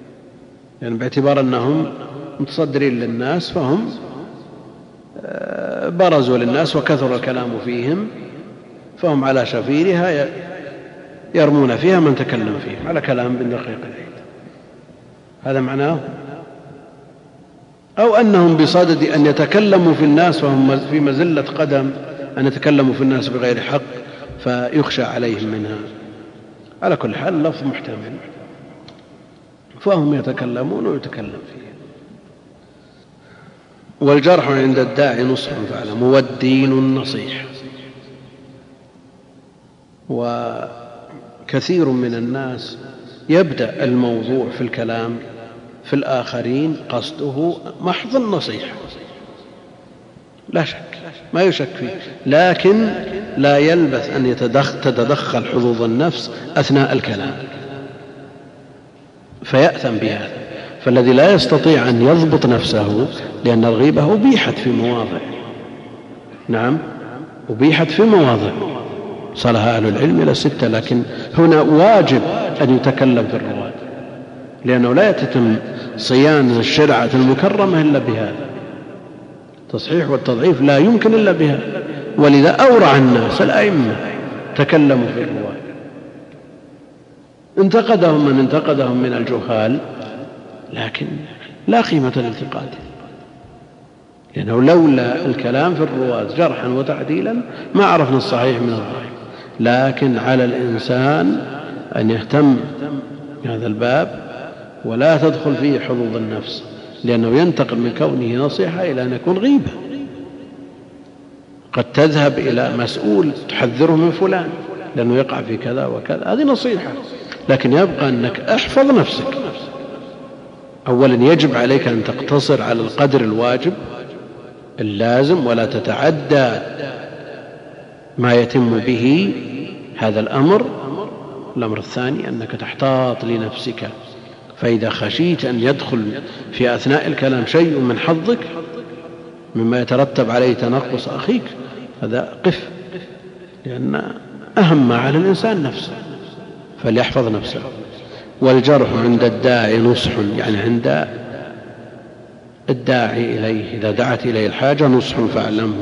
يعني باعتبار أنهم متصدرين للناس فهم برزوا للناس وكثر الكلام فيهم فهم على شفيرها يرمون فيها من تكلم فيهم على كلام ابن دقيق العيد. هذا معناه. أو أنهم بصدد أن يتكلموا في الناس وهم في مزلة قدم أن يتكلموا في الناس بغير حق فيخشى عليهم منها. على كل حال اللفظ محتمل، فهم يتكلمون ويتكلم فيه. والجرح عند الداعي نصح فاعلم والدين النصيح. وكثير من الناس يبدأ الموضوع في الكلام في الآخرين قصده محض النصيحة، لا شك ما يشك فيه، لكن لا يلبث أن تتدخل حظوظ النفس أثناء الكلام فيأثم بهذا. فالذي لا يستطيع أن يضبط نفسه، لأن الغيبة أبيحت في مواضع، نعم أبيحت في مواضع صلها أهل العلم إلى ستة، لكن هنا واجب أن يتكلم في الرواة، لأنه لا يتم صيانة الشرعة المكرمة إلا بهذا. تصحيح والتضعيف لا يمكن إلا بهذا، ولذا أورع الناس الأئمة تكلموا في الرواة، انتقدهم من انتقدهم من الجهال، لكن لا قيمة للانتقاد، لأنه لولا الكلام في الرواة جرحا وتعديلا ما عرفنا الصحيح من الضعيف. لكن على الإنسان أن يهتم بهذا الباب ولا تدخل فيه حظوظ النفس، لأنه ينتقل من كونه نصيحة إلى أن يكون غيبة. قد تذهب إلى مسؤول تحذره من فلان لأنه يقع في كذا وكذا، هذه نصيحة، لكن يبقى أنك احفظ نفسك. أولا يجب عليك أن تقتصر على القدر الواجب اللازم ولا تتعدى ما يتم به هذا الأمر. الأمر الثاني أنك تحتاط لنفسك، فإذا خشيت أن يدخل في أثناء الكلام شيء من حظك مما يترتب عليه تنقص أخيك، هذا قف، لأن أهم ما على الإنسان نفسه، فليحفظ نفسه. والجرح عند الداعي نصح، يعني عند الداعي إليه إذا دعت إليه الحاجة نصح فاعلمه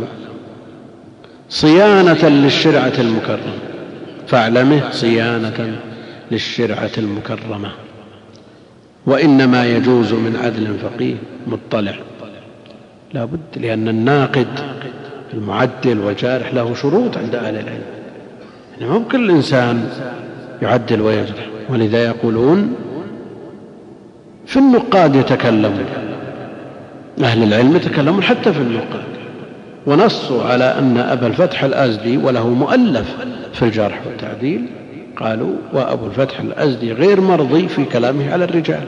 صيانة للشرعة المكرمة، فاعلمه صيانة للشرعة المكرمة. وإنما يجوز من عدل فقيه مطلع، لا بد، لأن الناقد المعدل والجارح له شروط عند أهل العلم، يعني مو كل إنسان يعدل ويجرح. ولذا يقولون في النقاد يتكلمون، أهل العلم يتكلمون حتى في النقاد، ونصوا على أن أبا الفتح الأزدي وله مؤلف في الجرح والتعديل، قالوا وأبو الفتح الأزدي غير مرضي في كلامه على الرجال.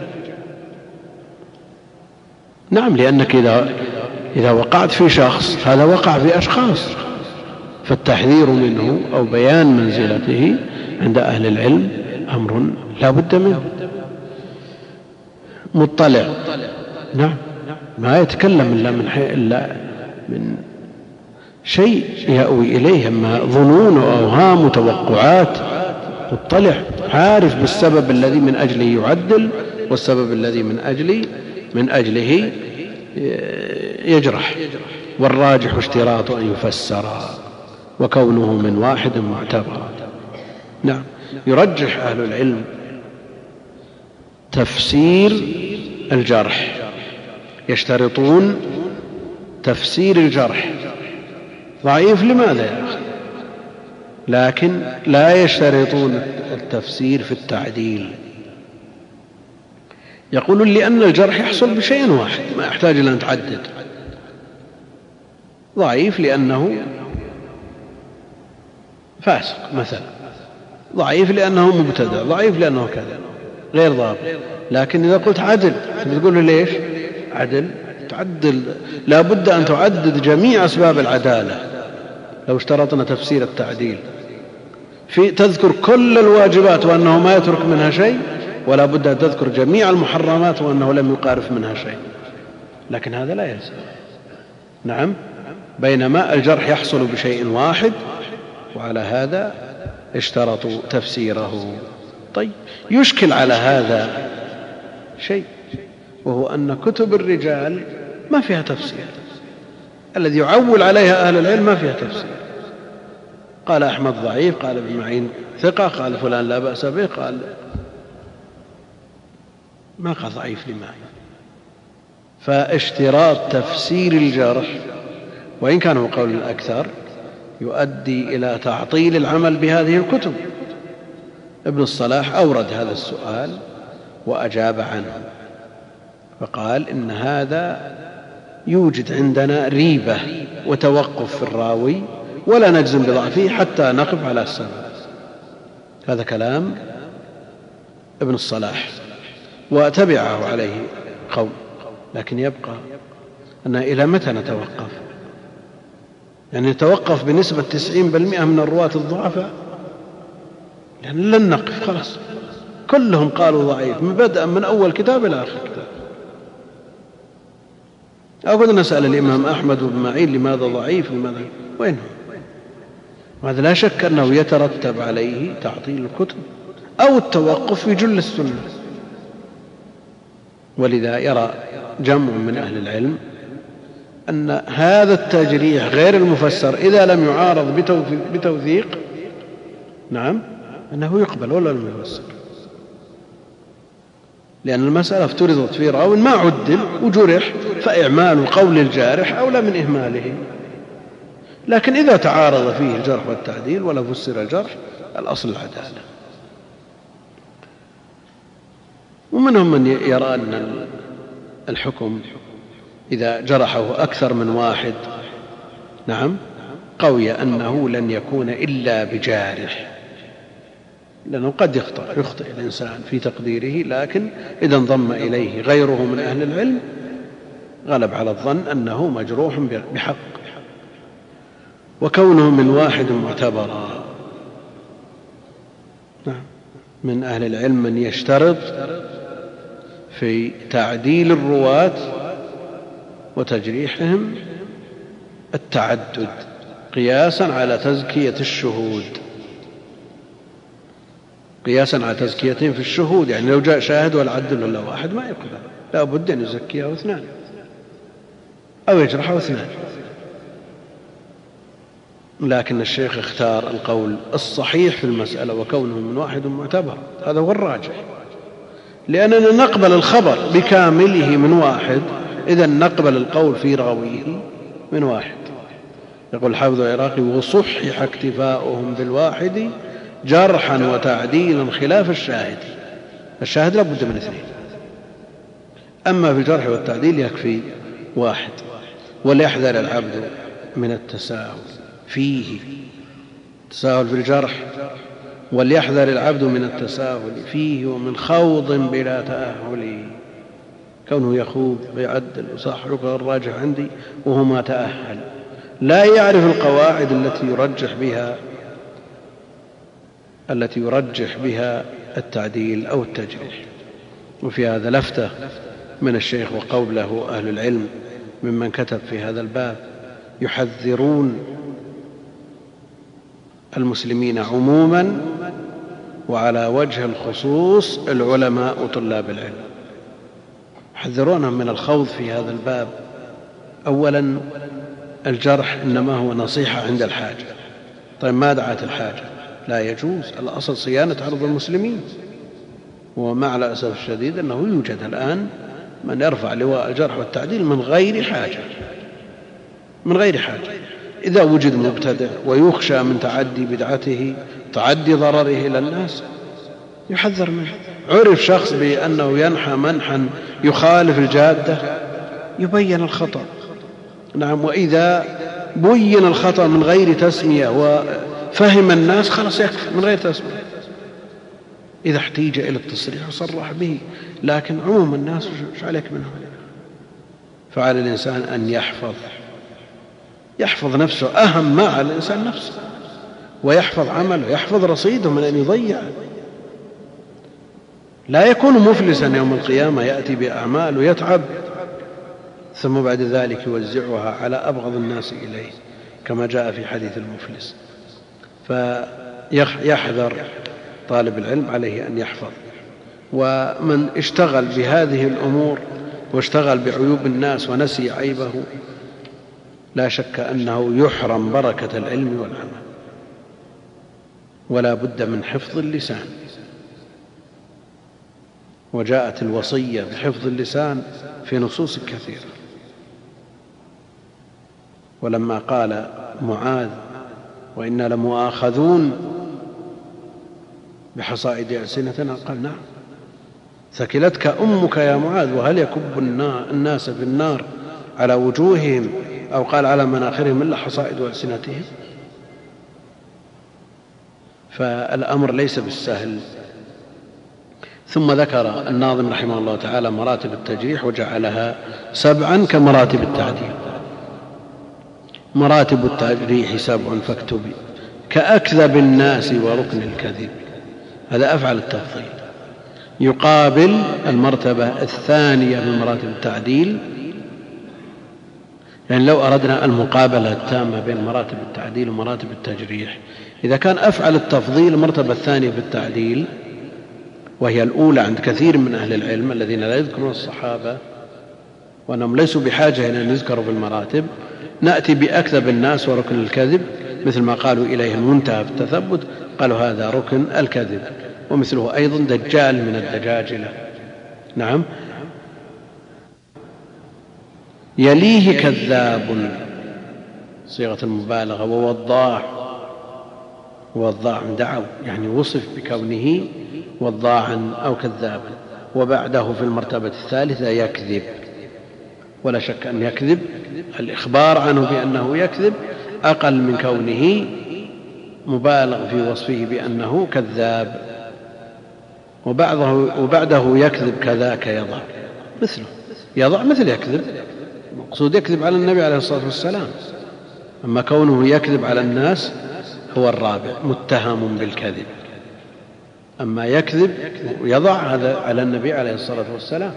نعم، لأنك إذا, إذا وقعت في شخص هذا وقع في أشخاص، فالتحذير منه أو بيان منزلته عند أهل العلم أمر لا بد منه. مطلع، نعم، ما يتكلم إلا من, إلا من شيء يأوي إليه، أما ظنون وأوهام وتوقعات. مطلع، عارف بالسبب الذي من أجله يعدل والسبب الذي من أجله من أجله يجرح. والراجح اشتراط أن يفسر وكونه من واحد معتبر. نعم، يرجح أهل العلم تفسير الجرح، يشترطون تفسير الجرح. ضعيف لماذا يا أخي؟ لكن لا يشترطون التفسير في التعديل. يقولون لأن الجرح يحصل بشيء واحد ما يحتاج إلى أن تعدد. ضعيف لأنه فاسق مثلا، ضعيف لأنه مبتدع، ضعيف لأنه كذا، غير ضابط. لكن إذا قلت عدل تقول له ليش عدل؟ تعدل، لا بد أن تعدد جميع أسباب العدالة. لو اشترطنا تفسير التعديل في تذكر كل الواجبات وأنه ما يترك منها شيء، ولا بد أن تذكر جميع المحرمات وأنه لم يقارف منها شيء، لكن هذا لا يلزم. نعم، بينما الجرح يحصل بشيء واحد، وعلى هذا اشترطوا تفسيره. طيب، يشكل على هذا شيء، وهو أن كتب الرجال ما فيها تفسير، الذي يعول عليها أهل العلم ما فيها تفسير. قال أحمد ضعيف، قال ابن معين ثقة، قال فلان لا بأس به، قال ما قال ضعيف لمعين. فاشتراط تفسير الجرح وإن كان هو قول الأكثر يؤدي إلى تعطيل العمل بهذه الكتب. ابن الصلاح أورد هذا السؤال وأجاب عنه فقال إن هذا يوجد عندنا ريبة وتوقف في الراوي ولا نجزم بضعفه حتى نقف على السبب. هذا كلام ابن الصلاح وتبعه عليه قوم، لكن يبقى أن إلى متى نتوقف؟ يعني نتوقف بنسبة تسعين بالمئة من الرواة الضعفاء؟ يعني لن نقف، خلاص كلهم قالوا ضعيف من بدءا من أول كتاب إلى آخر كتاب. أو بدنا نسأل الإمام أحمد بن معين لماذا ضعيف، لماذا وين هو؟ وهذا لا شك أنه يترتب عليه تعطيل الكتب أو التوقف في جل السنة. ولذا يرى جمع من أهل العلم أن هذا التجريح غير المفسر إذا لم يعارض بتوثيق نعم أنه يقبل ولا لم يفسر، لأن المسألة افترضت في راو ما عدل وجرح، فإعمال قول الجارح أولى من إهماله. لكن إذا تعارض فيه الجرح والتعديل ولا فسر الجرح الأصل العدالة. ومنهم من يرى أن الحكم إذا جرحه أكثر من واحد نعم قوي أنه لن يكون إلا بجارح، لأنه قد يخطئ يخطئ الإنسان في تقديره، لكن إذا انضم إليه غيره من أهل العلم غلب على الظن أنه مجروح بحق. وكونه من واحد معتبرا نعم من أهل العلم من يشترط في تعديل الرواة وتجريحهم التعدد قياسا على تزكية الشهود، قياسا على تزكيتهم في الشهود. يعني لو جاء شاهد ولا عدل ولا واحد ما يقبل، لا بد أن يزكيه اثنان أو يجرحه اثنان. لكن الشيخ اختار القول الصحيح في المسألة وكونه من واحد معتبر، هذا هو الراجح، لأننا نقبل الخبر بكامله من واحد، إذا نقبل القول في راويه من واحد. يقول الحافظ العراقي وصحح اكتفاؤهم بالواحد جرحا وتعديلا خلاف الشاهد. الشاهد لا بد من اثنين، أما في الجرح والتعديل يكفي واحد. وليحذر العبد من التساهل فيه، التساهل في الجرح، وليحذر العبد من التساهل فيه ومن خوض بلا تأهل، كونه يخوض ويعدل وصح الراجح عندي وهو ما تأهل، لا يعرف القواعد التي يرجح بها التي يرجح بها التعديل أو التجريح. وفي هذا لفتة من الشيخ وقوله أهل العلم ممن كتب في هذا الباب يحذرون المسلمين عموما وعلى وجه الخصوص العلماء وطلاب العلم، يحذرونهم من الخوض في هذا الباب. أولا الجرح إنما هو نصيحة عند الحاجة. طيب ما دعت الحاجة؟ لا يجوز، الأصل صيانة عرض المسلمين. ومع الأسف الشديد أنه يوجد الآن من يرفع لواء الجرح والتعديل من غير حاجة، من غير حاجة. إذا وجد مبتدع ويخشى من تعدي بدعته تعدي ضرره إلى الناس يحذر منه. عرف شخص بأنه ينحى منحا يخالف الجادة يبين الخطأ نعم، وإذا بين الخطأ من غير تسمية وفهم الناس خلاص يكفي من غير تسمية. إذا احتيج إلى التصريح صرح به، لكن عموم الناس ايش عليك منهم؟ فعلى الإنسان أن يحفظ يحفظ نفسه، أهم ما على الإنسان نفسه، ويحفظ عمله، يحفظ رصيده من أن يضيع. لا يكون مفلسا يوم القيامة يأتي بأعمال ويتعب ثم بعد ذلك يوزعها على أبغض الناس إليه كما جاء في حديث المفلس. فيحذر طالب العلم عليه أن يحفظ. ومن اشتغل بهذه الأمور واشتغل بعيوب الناس ونسي عيبه لا شك أنه يحرم بركة العلم والعمل، ولا بد من حفظ اللسان. وجاءت الوصية بحفظ اللسان في نصوص كثيرة. ولما قال معاذ وإنا لمؤاخذون بحصائد ألسنتنا قال نعم. ثكلتك أمك يا معاذ، وهل يكب الناس في النار على وجوههم أو قال على مناخرهم إلا حصائد ألسنتهم؟ فالأمر ليس بالسهل. ثم ذكر الناظم رحمه الله تعالى مراتب التجريح وجعلها سبعا كمراتب التعديل. مراتب التجريح سبع فاكتبي كأكذب الناس وركن الكذب. هذا أفعل التفضيل، يقابل المرتبة الثانية من مراتب التعديل. يعني لو أردنا المقابلة التامة بين مراتب التعديل ومراتب التجريح، إذا كان أفعل التفضيل المرتبة الثانية في التعديل وهي الأولى عند كثير من أهل العلم الذين لا يذكرون الصحابة وأنهم ليسوا بحاجة إلى أن يذكروا في المراتب، نأتي بأكذب الناس وركن الكذب مثل ما قالوا إليه المنتهى في التثبت، قالوا هذا ركن الكذب. ومثله أيضا دجال من الدجاجلة. نعم. يليه كذاب صيغة المبالغة، ووضاع. ووضاع دعوا يعني وصف بكونه وضاعا أو كذابا. وبعده في المرتبة الثالثة يكذب، ولا شك أن يكذب الإخبار عنه بأنه يكذب أقل من كونه مبالغ في وصفه بأنه كذاب. وبعده, وبعده يكذب كذاك يضع، مثله يضع مثل يكذب، مقصود يكذب على النبي عليه الصلاة والسلام. أما كونه يكذب على الناس هو الرابع، متهم بالكذب. أما يكذب ويضع هذا على النبي عليه الصلاة والسلام.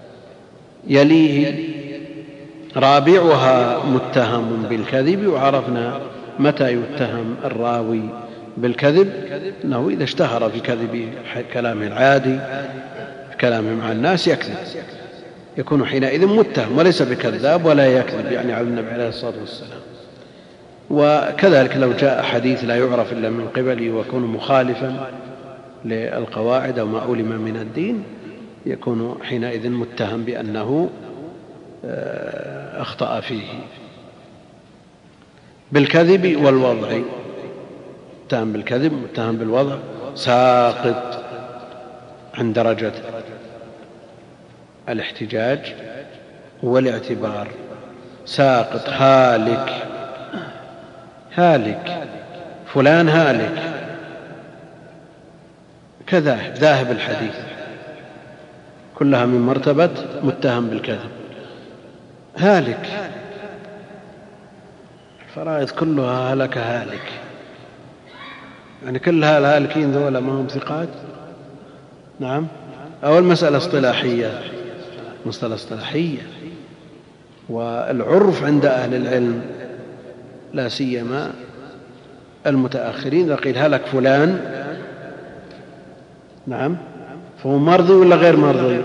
يليه رابعها متهم بالكذب. وعرفنا متى يتهم الراوي بالكذب، أنه إذا اشتهر في كذب كلامه العادي في كلامه مع الناس يكذب، يكون حينئذ متهم وليس بكذاب ولا يكذب يعني على النبي عليه الصلاة والسلام. وكذلك لو جاء حديث لا يعرف إلا من قبله ويكون مخالفا للقواعد أو ما علم من الدين، يكون حينئذ متهم بأنه أخطأ فيه. بالكذب والوضع، متهم بالكذب متهم بالوضع، ساقط عن درجة الاحتجاج والاعتبار. ساقط هالك، هالك فلان هالك كذاهب، ذاهب الحديث، كلها من مرتبة متهم بالكذب. هالك الفرائض كلها هلك هالك، يعني كلها الهالكين ذولا ما هم ثقات. نعم. أول مسألة اصطلاحية، مسألة اصطلاحية. والعرف عند أهل العلم لا سيما المتأخرين إذا قيل هلك فلان، نعم، فهو مرضي ولا غير مرضي؟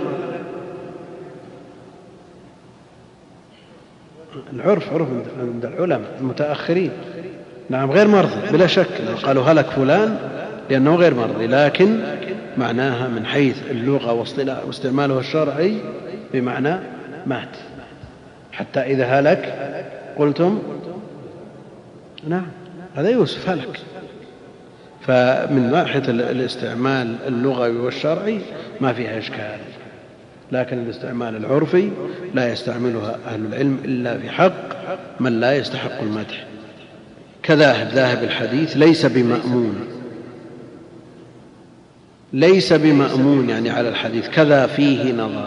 العرف عرف عند العلماء المتأخرين، نعم، غير مرضي بلا شك. قالوا هلك فلان لأنه غير مرضي، لكن معناها من حيث اللغة واستعماله الشرعي بمعنى مات. حتى إذا هلك قلتم نعم هذا يوسف هلك. فمن ناحية الاستعمال اللغوي والشرعي ما فيها إشكال، لكن الاستعمال العرفي لا يستعملها أهل العلم إلا في حق من لا يستحق المدح. كذاهب، ذاهب الحديث ليس بمأمون، ليس بمأمون يعني على الحديث. كذا فيه نظر،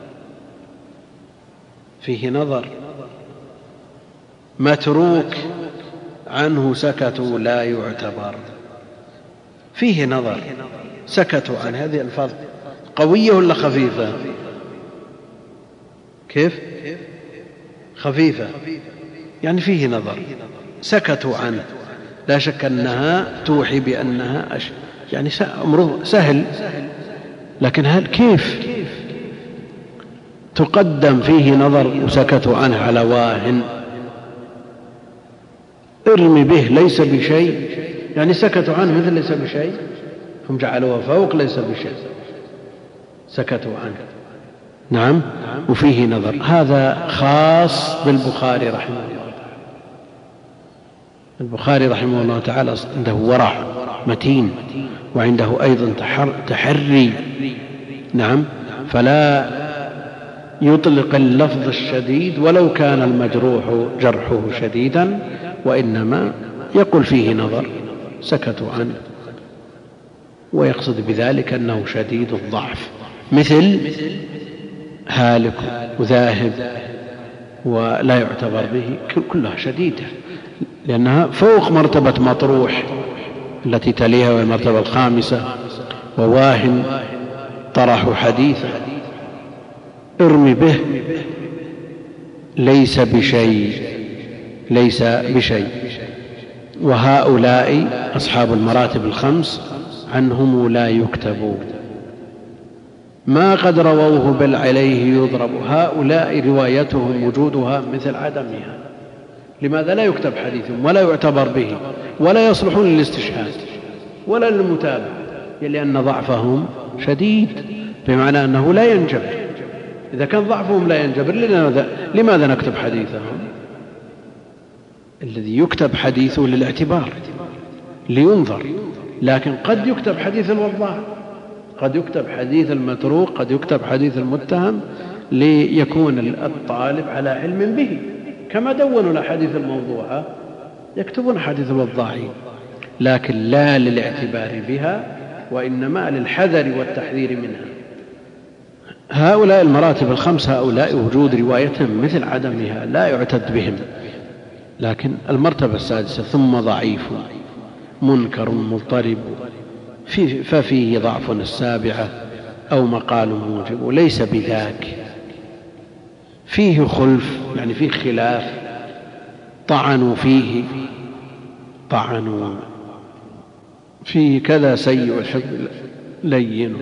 فيه نظر. متروك عنه سكتوا لا يعتبر، فيه نظر سكتوا عن هذه الألفاظ قوية ولا خفيفة؟ كيف؟ خفيفة، يعني فيه نظر سكتوا عنه. لا شك أنها توحي بأنها أش... يعني أمره سهل، لكن هل كيف تقدم فيه نظر وسكتوا عنه على واهن؟ ارم به ليس بشيء، يعني سكتوا عنه مثل ليس بشيء، هم جعلوها فوق ليس بشيء، سكتوا عنه. نعم. وفيه نظر، هذا خاص بالبخاري رحمه الله تعالى. البخاري رحمه الله تعالى عنده ورع متين، وعنده أيضا تحري. نعم. فلا يطلق اللفظ الشديد ولو كان المجروح جرحه شديدا، وإنما يقول فيه نظر، سكتوا عنه، ويقصد بذلك أنه شديد الضعف، مثل هالك وذاهب ولا يعتبر به، كلها شديدة لأنها فوق مرتبة مطروح التي تليها والمرتبة الخامسة، وواهن طرح حديثا. ارم به ليس بشيء، ليس بشيء. وهؤلاء أصحاب المراتب الخمس عنهم لا يكتبون، ما قد رووه بل عليه يضرب. هؤلاء روايتهم وجودها مثل عدمها. لماذا لا يكتب حديثهم ولا يعتبر به ولا يصلحون للاستشهاد ولا للمتابعة؟ لأن ضعفهم شديد، بمعنى أنه لا ينجبر. إذا كان ضعفهم لا ينجبر لماذا نكتب حديثهم؟ الذي يكتب حديثه للاعتبار لينظر، لكن قد يكتب حديث الوضاع، قد يكتب حديث المتروك، قد يكتب حديث المتهم، ليكون الطالب على علم به، كما دونوا الأحاديث الموضوعة يكتبون حديث الوضاعين، لكن لا للاعتبار بها، وإنما للحذر والتحذير منها. هؤلاء المراتب الخمس، هؤلاء وجود روايتهم مثل عدمها لا يعتد بهم. لكن المرتبة السادسة ثم ضعيف منكر مضطرب ففيه ضعف السابعة أو مقال موجب ليس بذاك، فيه خلف يعني فيه خلاف، طعنوا فيه، طعنوا فيه كذا سيء الحفظ لين.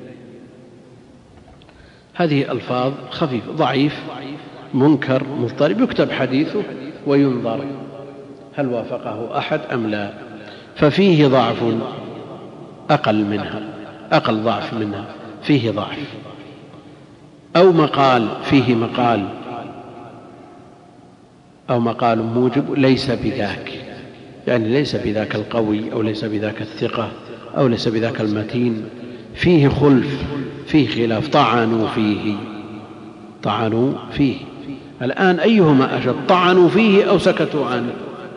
هذه ألفاظ خفيفة. ضعيف منكر مضطرب يكتب حديثه وينظر هل وافقه أحد أم لا، ففيه ضعف أقل منها، أقل ضعف منها، فيه ضعف. أو مقال، فيه مقال أو مقال موجب ليس بذاك، يعني ليس بذاك القوي أو ليس بذاك الثقة أو ليس بذاك المتين، فيه خلف، فيه خلاف، طعنوا فيه، طعنوا فيه. الآن أيهما أشد، طعنوا فيه أو سكتوا عنه؟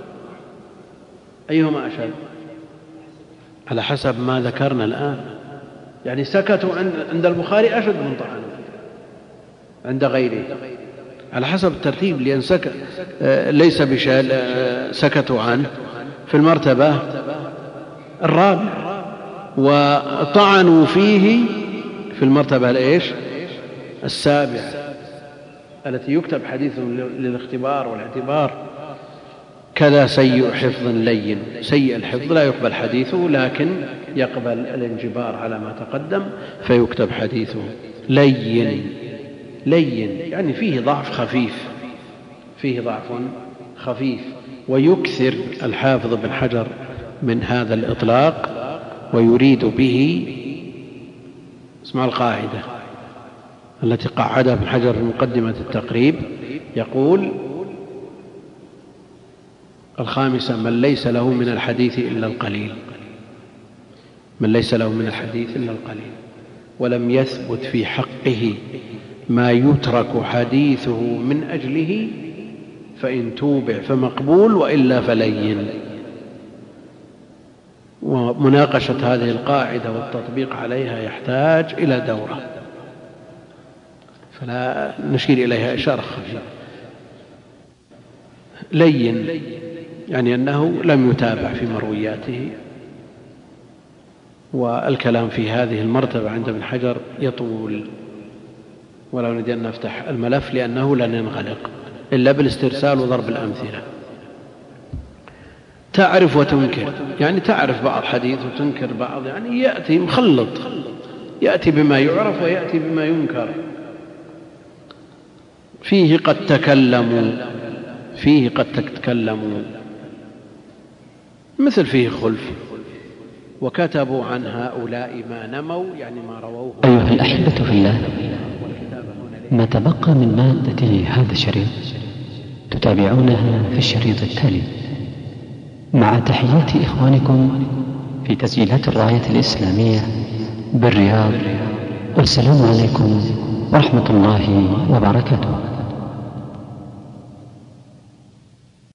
أيهما أشد؟ على حسب ما ذكرنا الآن. يعني سكتوا عند البخاري أشد من طعنوا عند غيره، على حسب الترتيب، لأن سك... ليس بشيء سكتوا عنه في المرتبة الرابعة، وطعنوا فيه في المرتبة الإيش السابعة التي يكتب حديث للاختبار والاعتبار. كذا سيء حفظ لين، سيء الحفظ لا يقبل حديثه، لكن يقبل الانجبار على ما تقدم فيكتب حديثه. لين، لين يعني فيه ضعف خفيف، فيه ضعف خفيف. ويكثر الحافظ بن حجر من هذا الإطلاق، ويريد به اسمع القاعدة التي قعدها ابن حجر في مقدمة التقريب، يقول: الخامسة من ليس له من الحديث إلا القليل، من ليس له من الحديث إلا القليل، ولم يثبت في حقه ما يترك حديثه من أجله، فإن توبع فمقبول وإلا فلين. ومناقشة هذه القاعدة والتطبيق عليها يحتاج إلى دورة، فلا نشير إليها إشارة خفيفة. لين يعني أنه لم يتابع في مروياته، والكلام في هذه المرتبة عند ابن حجر يطول، ولا نريد أن نفتح الملف لأنه لن ينغلق إلا بالاسترسال وضرب الأمثلة. تعرف وتنكر، يعني تعرف بعض حديث وتنكر بعض، يعني يأتي مخلط، يأتي بما يعرف ويأتي بما ينكر. فيه قد تكلموا، فيه قد تكلموا مثل فيه خلف، وكتبوا عن هؤلاء ما نموا، يعني ما رووه. أيها الأحبة في الله، ما تبقى من مادة هذا الشريط تتابعونها في الشريط التالي، مع تحيات إخوانكم في تسجيلات الراية الإسلامية بالرياض، والسلام عليكم ورحمة الله وبركاته.